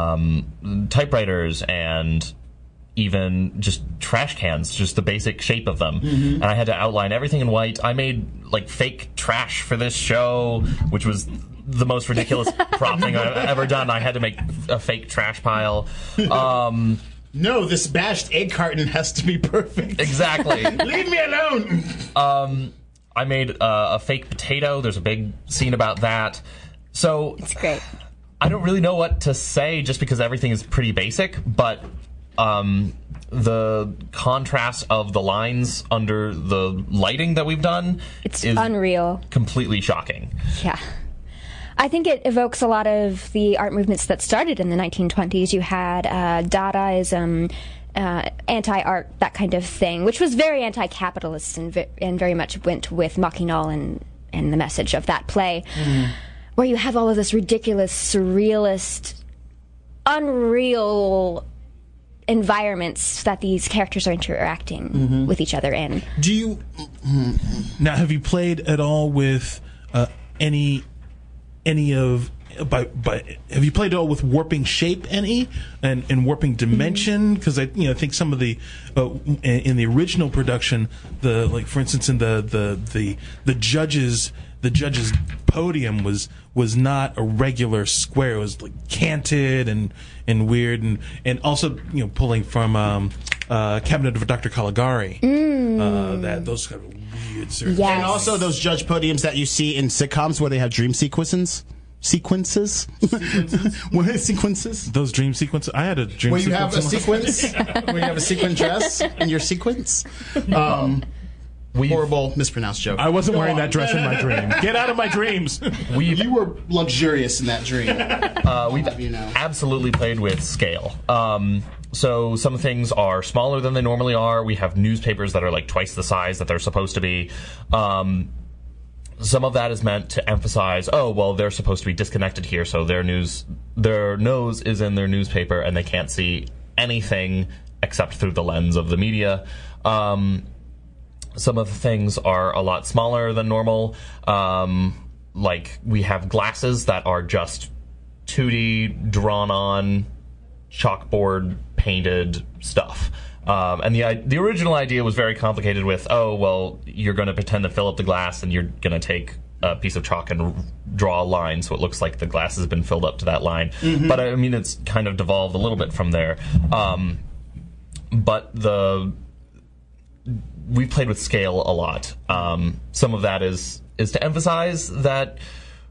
E: um, typewriters and even just trash cans, just the basic shape of them. Mm-hmm. And I had to outline everything in white. I made like fake trash for this show, which was the most ridiculous prop thing I've ever done. I had to make a fake trash pile. Um,
C: No, this bashed egg carton has to be perfect.
E: exactly.
C: Leave me alone.
E: Um, I made uh, a fake potato. There's a big scene about that. So
D: It's great.
E: I don't really know what to say just because everything is pretty basic, but um, the contrast of the lines under the lighting that we've done
D: It's
E: is
D: unreal.
E: completely shocking.
D: Yeah. I think it evokes a lot of the art movements that started in the nineteen twenties. You had uh, Dadaism, uh, anti-art, that kind of thing, which was very anti-capitalist and, ve- and very much went with Mackinac and, and the message of that play, mm. where you have all of this ridiculous, surrealist, unreal environments that these characters are interacting mm-hmm. with each other in.
C: Do you...
B: Now, have you played at all with uh, any... any of by by have you played at all with warping shape any and, and warping dimension? Because I you know think some of the uh, in, in the original production, the like for instance in the the the the judges the judges podium was was not a regular square. It was like canted and and weird, and and also you know pulling from um, uh, Cabinet of Doctor Caligari,
D: mm.
B: uh, that those kind of weird surfaces.
D: Yes.
C: And also those judge podiums that you see in sitcoms where they have dream sequences. Sequences? What is sequences?
B: Those dream sequences. I had a dream
C: Where you
B: sequence.
C: have a sequence, where you have a sequin dress in your sequence. Um,
E: We've,
C: horrible mispronounced joke.
B: I wasn't
C: Go
B: wearing
C: on.
B: that dress in my dream. Get out of my dreams.
E: we've,
C: You were luxurious in that dream.
E: uh, we've
C: you know.
E: absolutely played with scale. Um, so some things are smaller than they normally are. We have newspapers that are like twice the size that they're supposed to be. Um, some of that is meant to emphasize, oh, well, they're supposed to be disconnected here, so their news, their nose is in their newspaper, and they can't see anything except through the lens of the media. Um, some of the things are a lot smaller than normal. Um, like, we have glasses that are just two D, drawn-on, chalkboard painted stuff. Um, and the the original idea was very complicated with, oh, well, you're going to pretend to fill up the glass and you're going to take a piece of chalk and r- draw a line so it looks like the glass has been filled up to that line. Mm-hmm. But, I mean, it's kind of devolved a little bit from there. Um, but the we've played with scale a lot. Um, some of that is is to emphasize that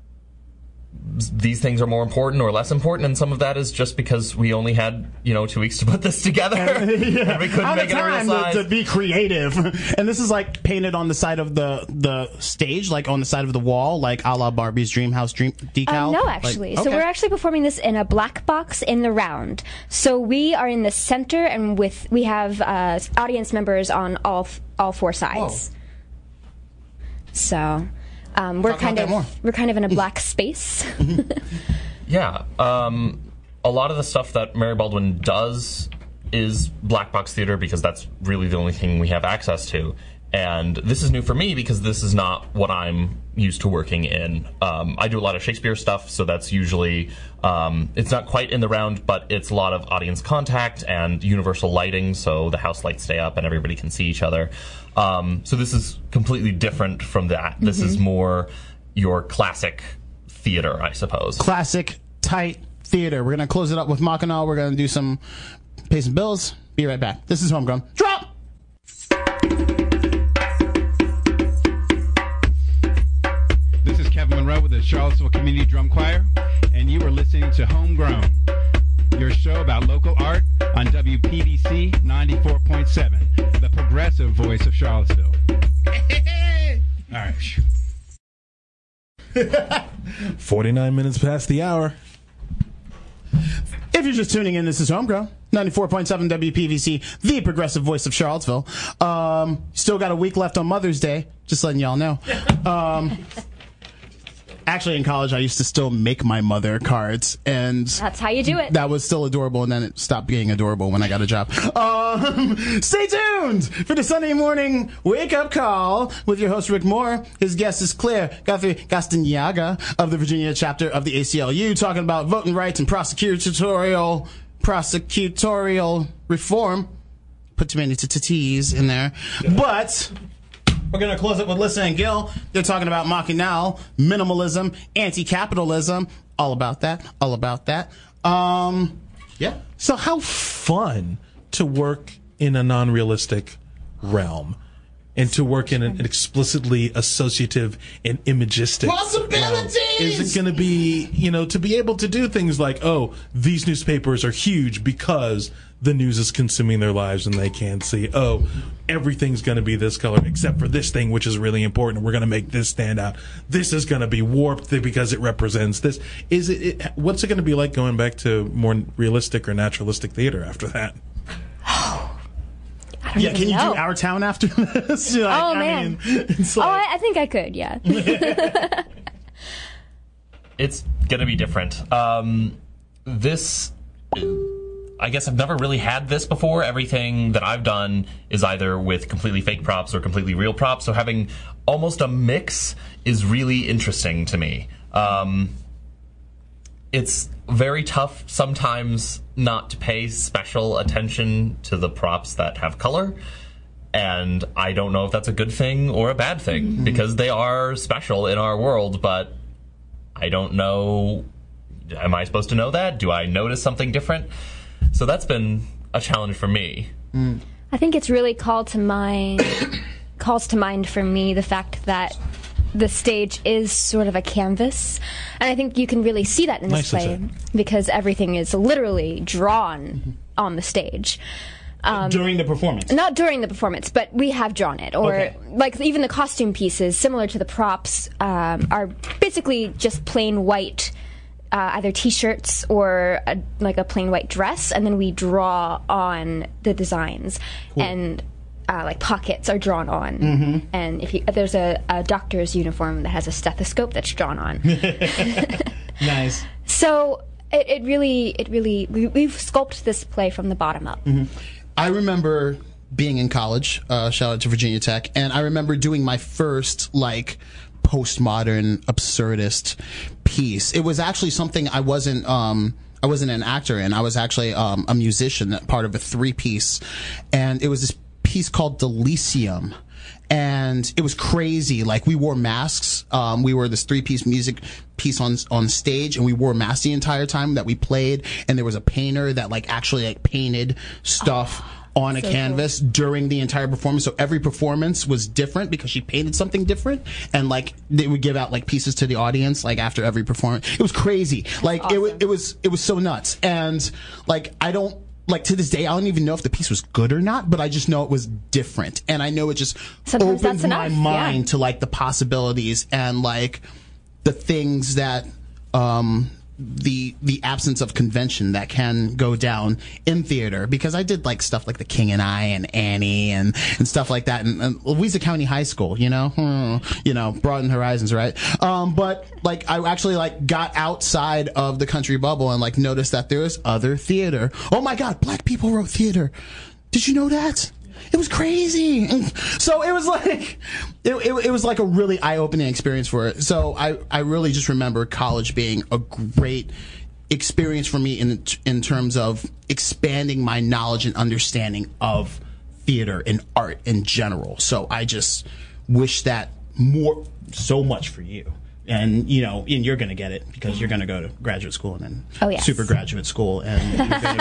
E: these things are more important or less important, and some of that is just because we only had, you know, two weeks to put this together.
I: Yeah.
E: And we couldn't
I: Out
E: make
I: of
E: it a real
I: time
E: size.
I: to, to be creative. And this is like painted on the side of the the stage, like on the side of the wall, like a la Barbie's Dreamhouse dream decal.
D: Uh, no,
I: Like,
D: actually.
I: okay.
D: So we're actually performing this in a black box in the round. So we are in the center, and with we have uh, audience members on all f- all four sides.
I: Whoa.
D: So um, we're
I: Talk
D: kind
I: about
D: of
I: that more.
D: we're kind of in a black space.
E: Yeah. Um, a lot of the stuff that Mary Baldwin does is black box theater because that's really the only thing we have access to. And this is new for me because this is not what I'm used to working in. Um, I do a lot of Shakespeare stuff, so that's usually, um, it's not quite in the round, but it's a lot of audience contact and universal lighting, so the house lights stay up and everybody can see each other. Um, so this is completely different from that. Mm-hmm. This is more your classic theater, I suppose.
I: Classic, tight theater. We're going to close it up with Mackinac. We're going to do some, pay some bills. Be right back. This is Homegrown. Drop!
F: This is Kevin Monroe with the Charlottesville Community Drum Choir, and you are listening to Homegrown, your show about local art on W P V C ninety-four point seven, the progressive voice of Charlottesville. All right.
B: forty-nine minutes past the hour.
I: If you're just tuning in, this is Homegrown, ninety-four point seven W P V C, the progressive voice of Charlottesville. Um, still got a week left on Mother's Day, just letting y'all know. Um, actually, in college, I used to still make my mother cards, and
D: That's how you do it.
I: that was still adorable, and then it stopped being adorable when I got a job. Um, stay tuned for the Sunday morning wake-up call with your host, Rick Moore. His guest is Claire Guthrie Castañaga of the Virginia chapter of the A C L U, talking about voting rights and prosecutorial prosecutorial reform. Put too many t-t-t's in there. But we're going to close it with Lissa and Gil. They're talking about Mackinac, minimalism, anti-capitalism. All about that. All about that. Um, yeah.
B: So how fun to work in a non-realistic realm and to work in an explicitly associative and imagistic
I: Possibilities!
B: realm. Is it going to be, you know, to be able to do things like, oh, these newspapers are huge because the news is consuming their lives and they can't see, oh, everything's going to be this color except for this thing, which is really important. We're going to make this stand out. This is going to be warped because it represents this. Is it, it what's it going to be like going back to more realistic or naturalistic theater after that?
D: I don't
I: Yeah,
D: even
I: can you
D: know.
I: do Our Town after this? You're like,
D: Oh,
I: I
D: man.
I: mean, it's
D: Oh,
I: like,
D: I, I think I could, yeah.
E: It's going to be different. Um, this, I guess I've never really had this before. Everything that I've done is either with completely fake props or completely real props. So having almost a mix is really interesting to me. Um, it's very tough sometimes not to pay special attention to the props that have color. And I don't know if that's a good thing or a bad thing, mm-hmm. because they are special in our world, but I don't know. Am I supposed to know that? Do I notice something different? So that's been a challenge for me.
I: Mm.
D: I think it's really called to mind, calls to mind for me the fact that the stage is sort of a canvas, and I think you can really see that in this
B: Nicely
D: play
B: said.
D: because everything is literally drawn mm-hmm. on the stage. Um,
I: during the performance.
D: Not during the performance, but we have drawn it. Or,
I: Okay.
D: like, even the costume pieces, similar to the props, um, are basically just plain white uh, either T-shirts or a, like a plain white dress, and then we draw on the designs. Cool. And uh, like pockets are drawn on. Mm-hmm. And if you, there's a, a doctor's uniform that has a stethoscope that's drawn on.
I: Nice.
D: So it, it really, it really, we, we've sculpted this play from the bottom up.
I: Mm-hmm. I remember being in college, uh, shout out to Virginia Tech, and I remember doing my first, like, postmodern absurdist piece. It was actually something I wasn't um I wasn't an actor in. I was actually um a musician, part of a three piece, and it was this piece called Delicium. And it was crazy. Like, we wore masks. Um, we were this three-piece music piece on on stage, and we wore masks the entire time that we played. And there was a painter that like actually like painted stuff oh. on a so canvas cool. during the entire performance. So every performance was different because she painted something different, and like they would give out like pieces to the audience like after every performance. It was crazy. Like awesome. it, it was it was so nuts. And like I don't like to this day I don't even know if the piece was good or not, but I just know it was different, and I know it just
D: Sometimes
I: opened my
D: enough.
I: mind
D: yeah.
I: to like the possibilities and like the things that um the the absence of convention that can go down in theater, because I did like stuff like The King and I and Annie and and stuff like that, and, and Louisa County High School, you know, hmm, you know, broaden horizons, right? Um, but like I actually like got outside of the country bubble and like noticed that there was other theater. Oh my God, black people wrote theater. Did you know that? It was crazy. So it was like, it, it, it was like a really eye-opening experience for it. So I, I really just remember college being a great experience for me in in terms of expanding my knowledge and understanding of theater and art in general. So I just wish that more, so much for you. And, you know, and you're going to get it because you're going to go to graduate school and then
D: oh, yes.
I: super graduate school, and you're going to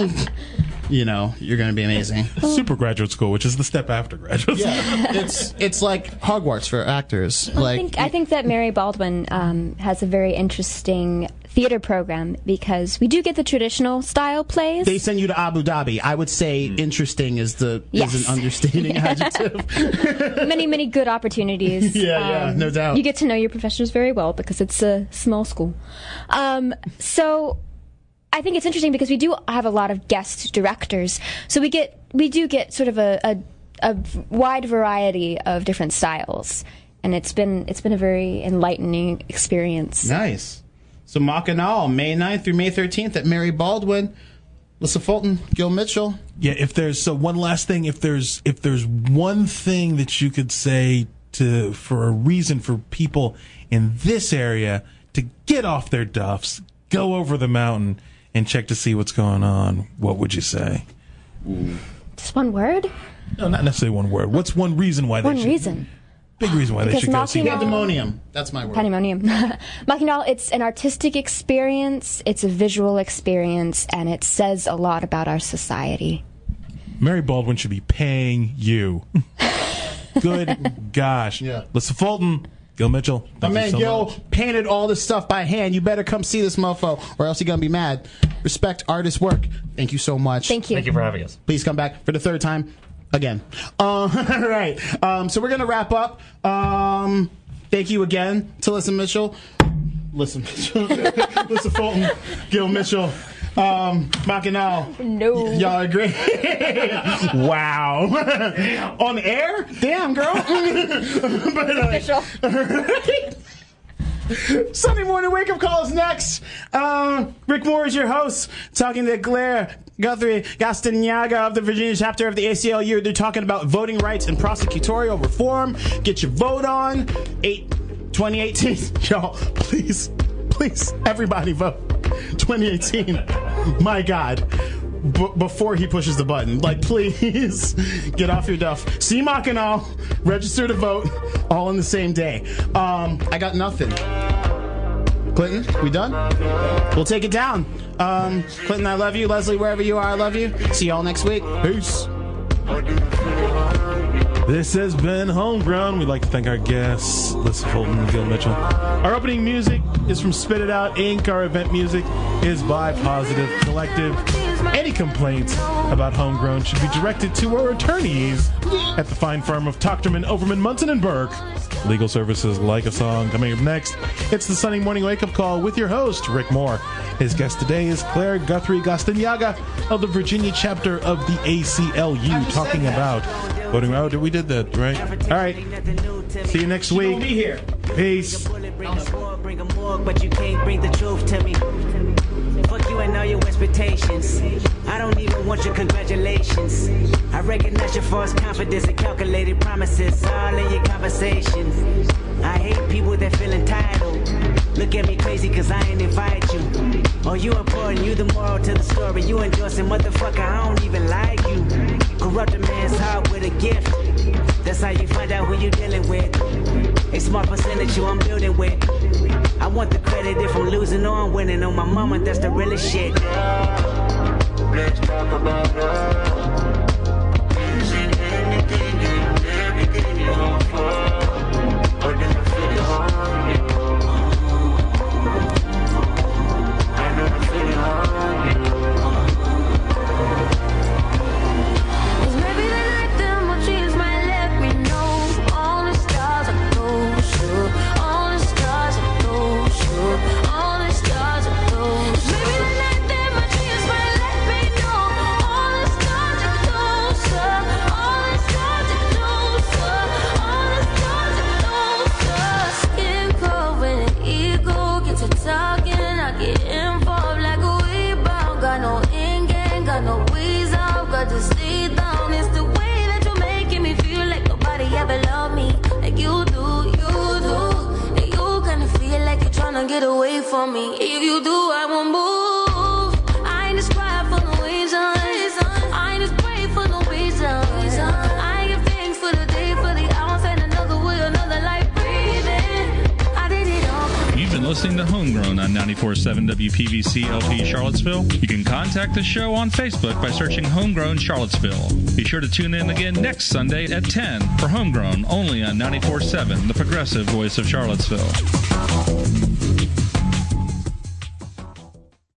I: be, you know, you're going to be amazing.
B: Super graduate school, which is the step after graduate school.
I: Yeah, it's it's like Hogwarts for actors.
D: Well,
I: like
D: I think I think that Mary Baldwin um, has a very interesting theater program, because we do get the traditional style plays.
I: They send you to Abu Dhabi. I would say interesting is the
D: yes.
I: is an understating adjective.
D: Many many good opportunities.
I: Yeah,
D: um,
I: yeah, no doubt.
D: You get to know your professors very well because it's a small school. Um, so I think it's interesting because we do have a lot of guest directors. So we get we do get sort of a, a, a wide variety of different styles, and it's been it's been a very enlightening experience.
I: Nice. So Mackinac, May ninth through May thirteenth at Mary Baldwin. Lissa Fulton, Gil Mitchell.
B: Yeah, if there's so one last thing, if there's if there's one thing that you could say to for a reason for people in this area to get off their duffs, go over the mountain and check to see what's going on, what would you say?
D: Just one word?
B: No, not necessarily one word. What's one reason why they
D: one
B: should?
D: One reason.
B: Big reason why
D: because
B: they should go see that.
I: Pandemonium. That's my word.
D: Pandemonium. Mackinac, it's an artistic experience, it's a visual experience, and it says a lot about our society.
B: Mary Baldwin should be paying you. Good gosh.
I: Yeah.
B: Lissa Fulton, Gil Mitchell.
I: My man
B: so
I: Gil
B: much.
I: painted all this stuff by hand. You better come see this mofo, or else you're going to be mad. Respect artist work. Thank you so much.
D: Thank you.
E: Thank you for having us.
I: Please come back for the third time. Again. Uh, all right. Um, so we're going to wrap up. Um, thank you again to Lissa Mitchell. Lissa Mitchell. Lissa Fulton. Gil Mitchell. Um, Mackinac.
D: No.
I: Y'all agree? Wow. On the air? Damn, girl. But, uh,
D: Official.
I: Sunday morning wake up call is next. Uh, Rick Moore is your host, talking to Claire Guthrie Castañaga of the Virginia chapter of the A C L U. They're talking about voting rights and prosecutorial reform. Get your vote on. eight twenty eighteen. Y'all, please, please, everybody vote. twenty eighteen. My God. B- before he pushes the button. Like, please, get off your duff. See Mackinac, register to vote, all in the same day. Um, I got nothing. Clinton, we done? We'll take it down. Um, Clinton, I love you. Leslie, wherever you are, I love you. See y'all next week. Peace.
B: This has been Homegrown. We'd like to thank our guests, Lissa Fulton and Gil Mitchell. Our opening music is from Spit It Out Incorporated. Our event music is by Positive Collective. Any complaints about Homegrown should be directed to our attorneys at the fine firm of Tochterman, Overman, Munson and Burke. Legal services like a song. Coming up next, it's the Sunday Morning Wake Up Call with your host, Rick Moore. His guest today is Claire Guthrie Gastignagga of the Virginia chapter of the A C L U, talking about voting. Oh, we did that, right? All right. See you next week.
C: Be here.
B: Peace.
J: But you can't bring the truth to me. Fuck you and all your expectations. I don't even want your congratulations. I recognize your false confidence and calculated promises all in your conversation. I hate people that feel entitled. Look at me crazy cause I ain't invite you. Oh, you important, you the moral to the story. You endorsing, motherfucker, I don't even like you. Corrupt a man's heart with a gift. That's how you find out who you dealing with. A smart percentage you I'm building with. I want the credit if I'm losing or I'm winning. On my mama, that's the realest shit. Let's talk about love. Is it anything and everything you hope for? Or do you feel it on you? I know you feel it on you. It's maybe the night that my dreams might let me know. All the stars are closer. All the stars are closer. All the stars are closer. Maybe the night that my dreams might let me know. All the stars are closer. All the stars are closer. All the stars are closer. Skin cold when the ego gets to talking. I get involved like a rebound. Got no in game, got no ways out. Got to stay down. It's the way that you're making me feel like nobody ever loved me like you do, you do. And you kinda feel like you're trying to get away from me. If you do, I won't move. I ain't described for no reason. I ain't just pray for no reason. I give thanks for the day, for the ounce, and another way, another life breathing. I did it all.
K: You've been listening to Homegrown on ninety-four point seven W P V C L P Charlottesville. You can contact the show on Facebook by searching Homegrown Charlottesville. Be sure to tune in again next Sunday at ten for Homegrown, only on ninety-four point seven, the progressive voice of Charlottesville.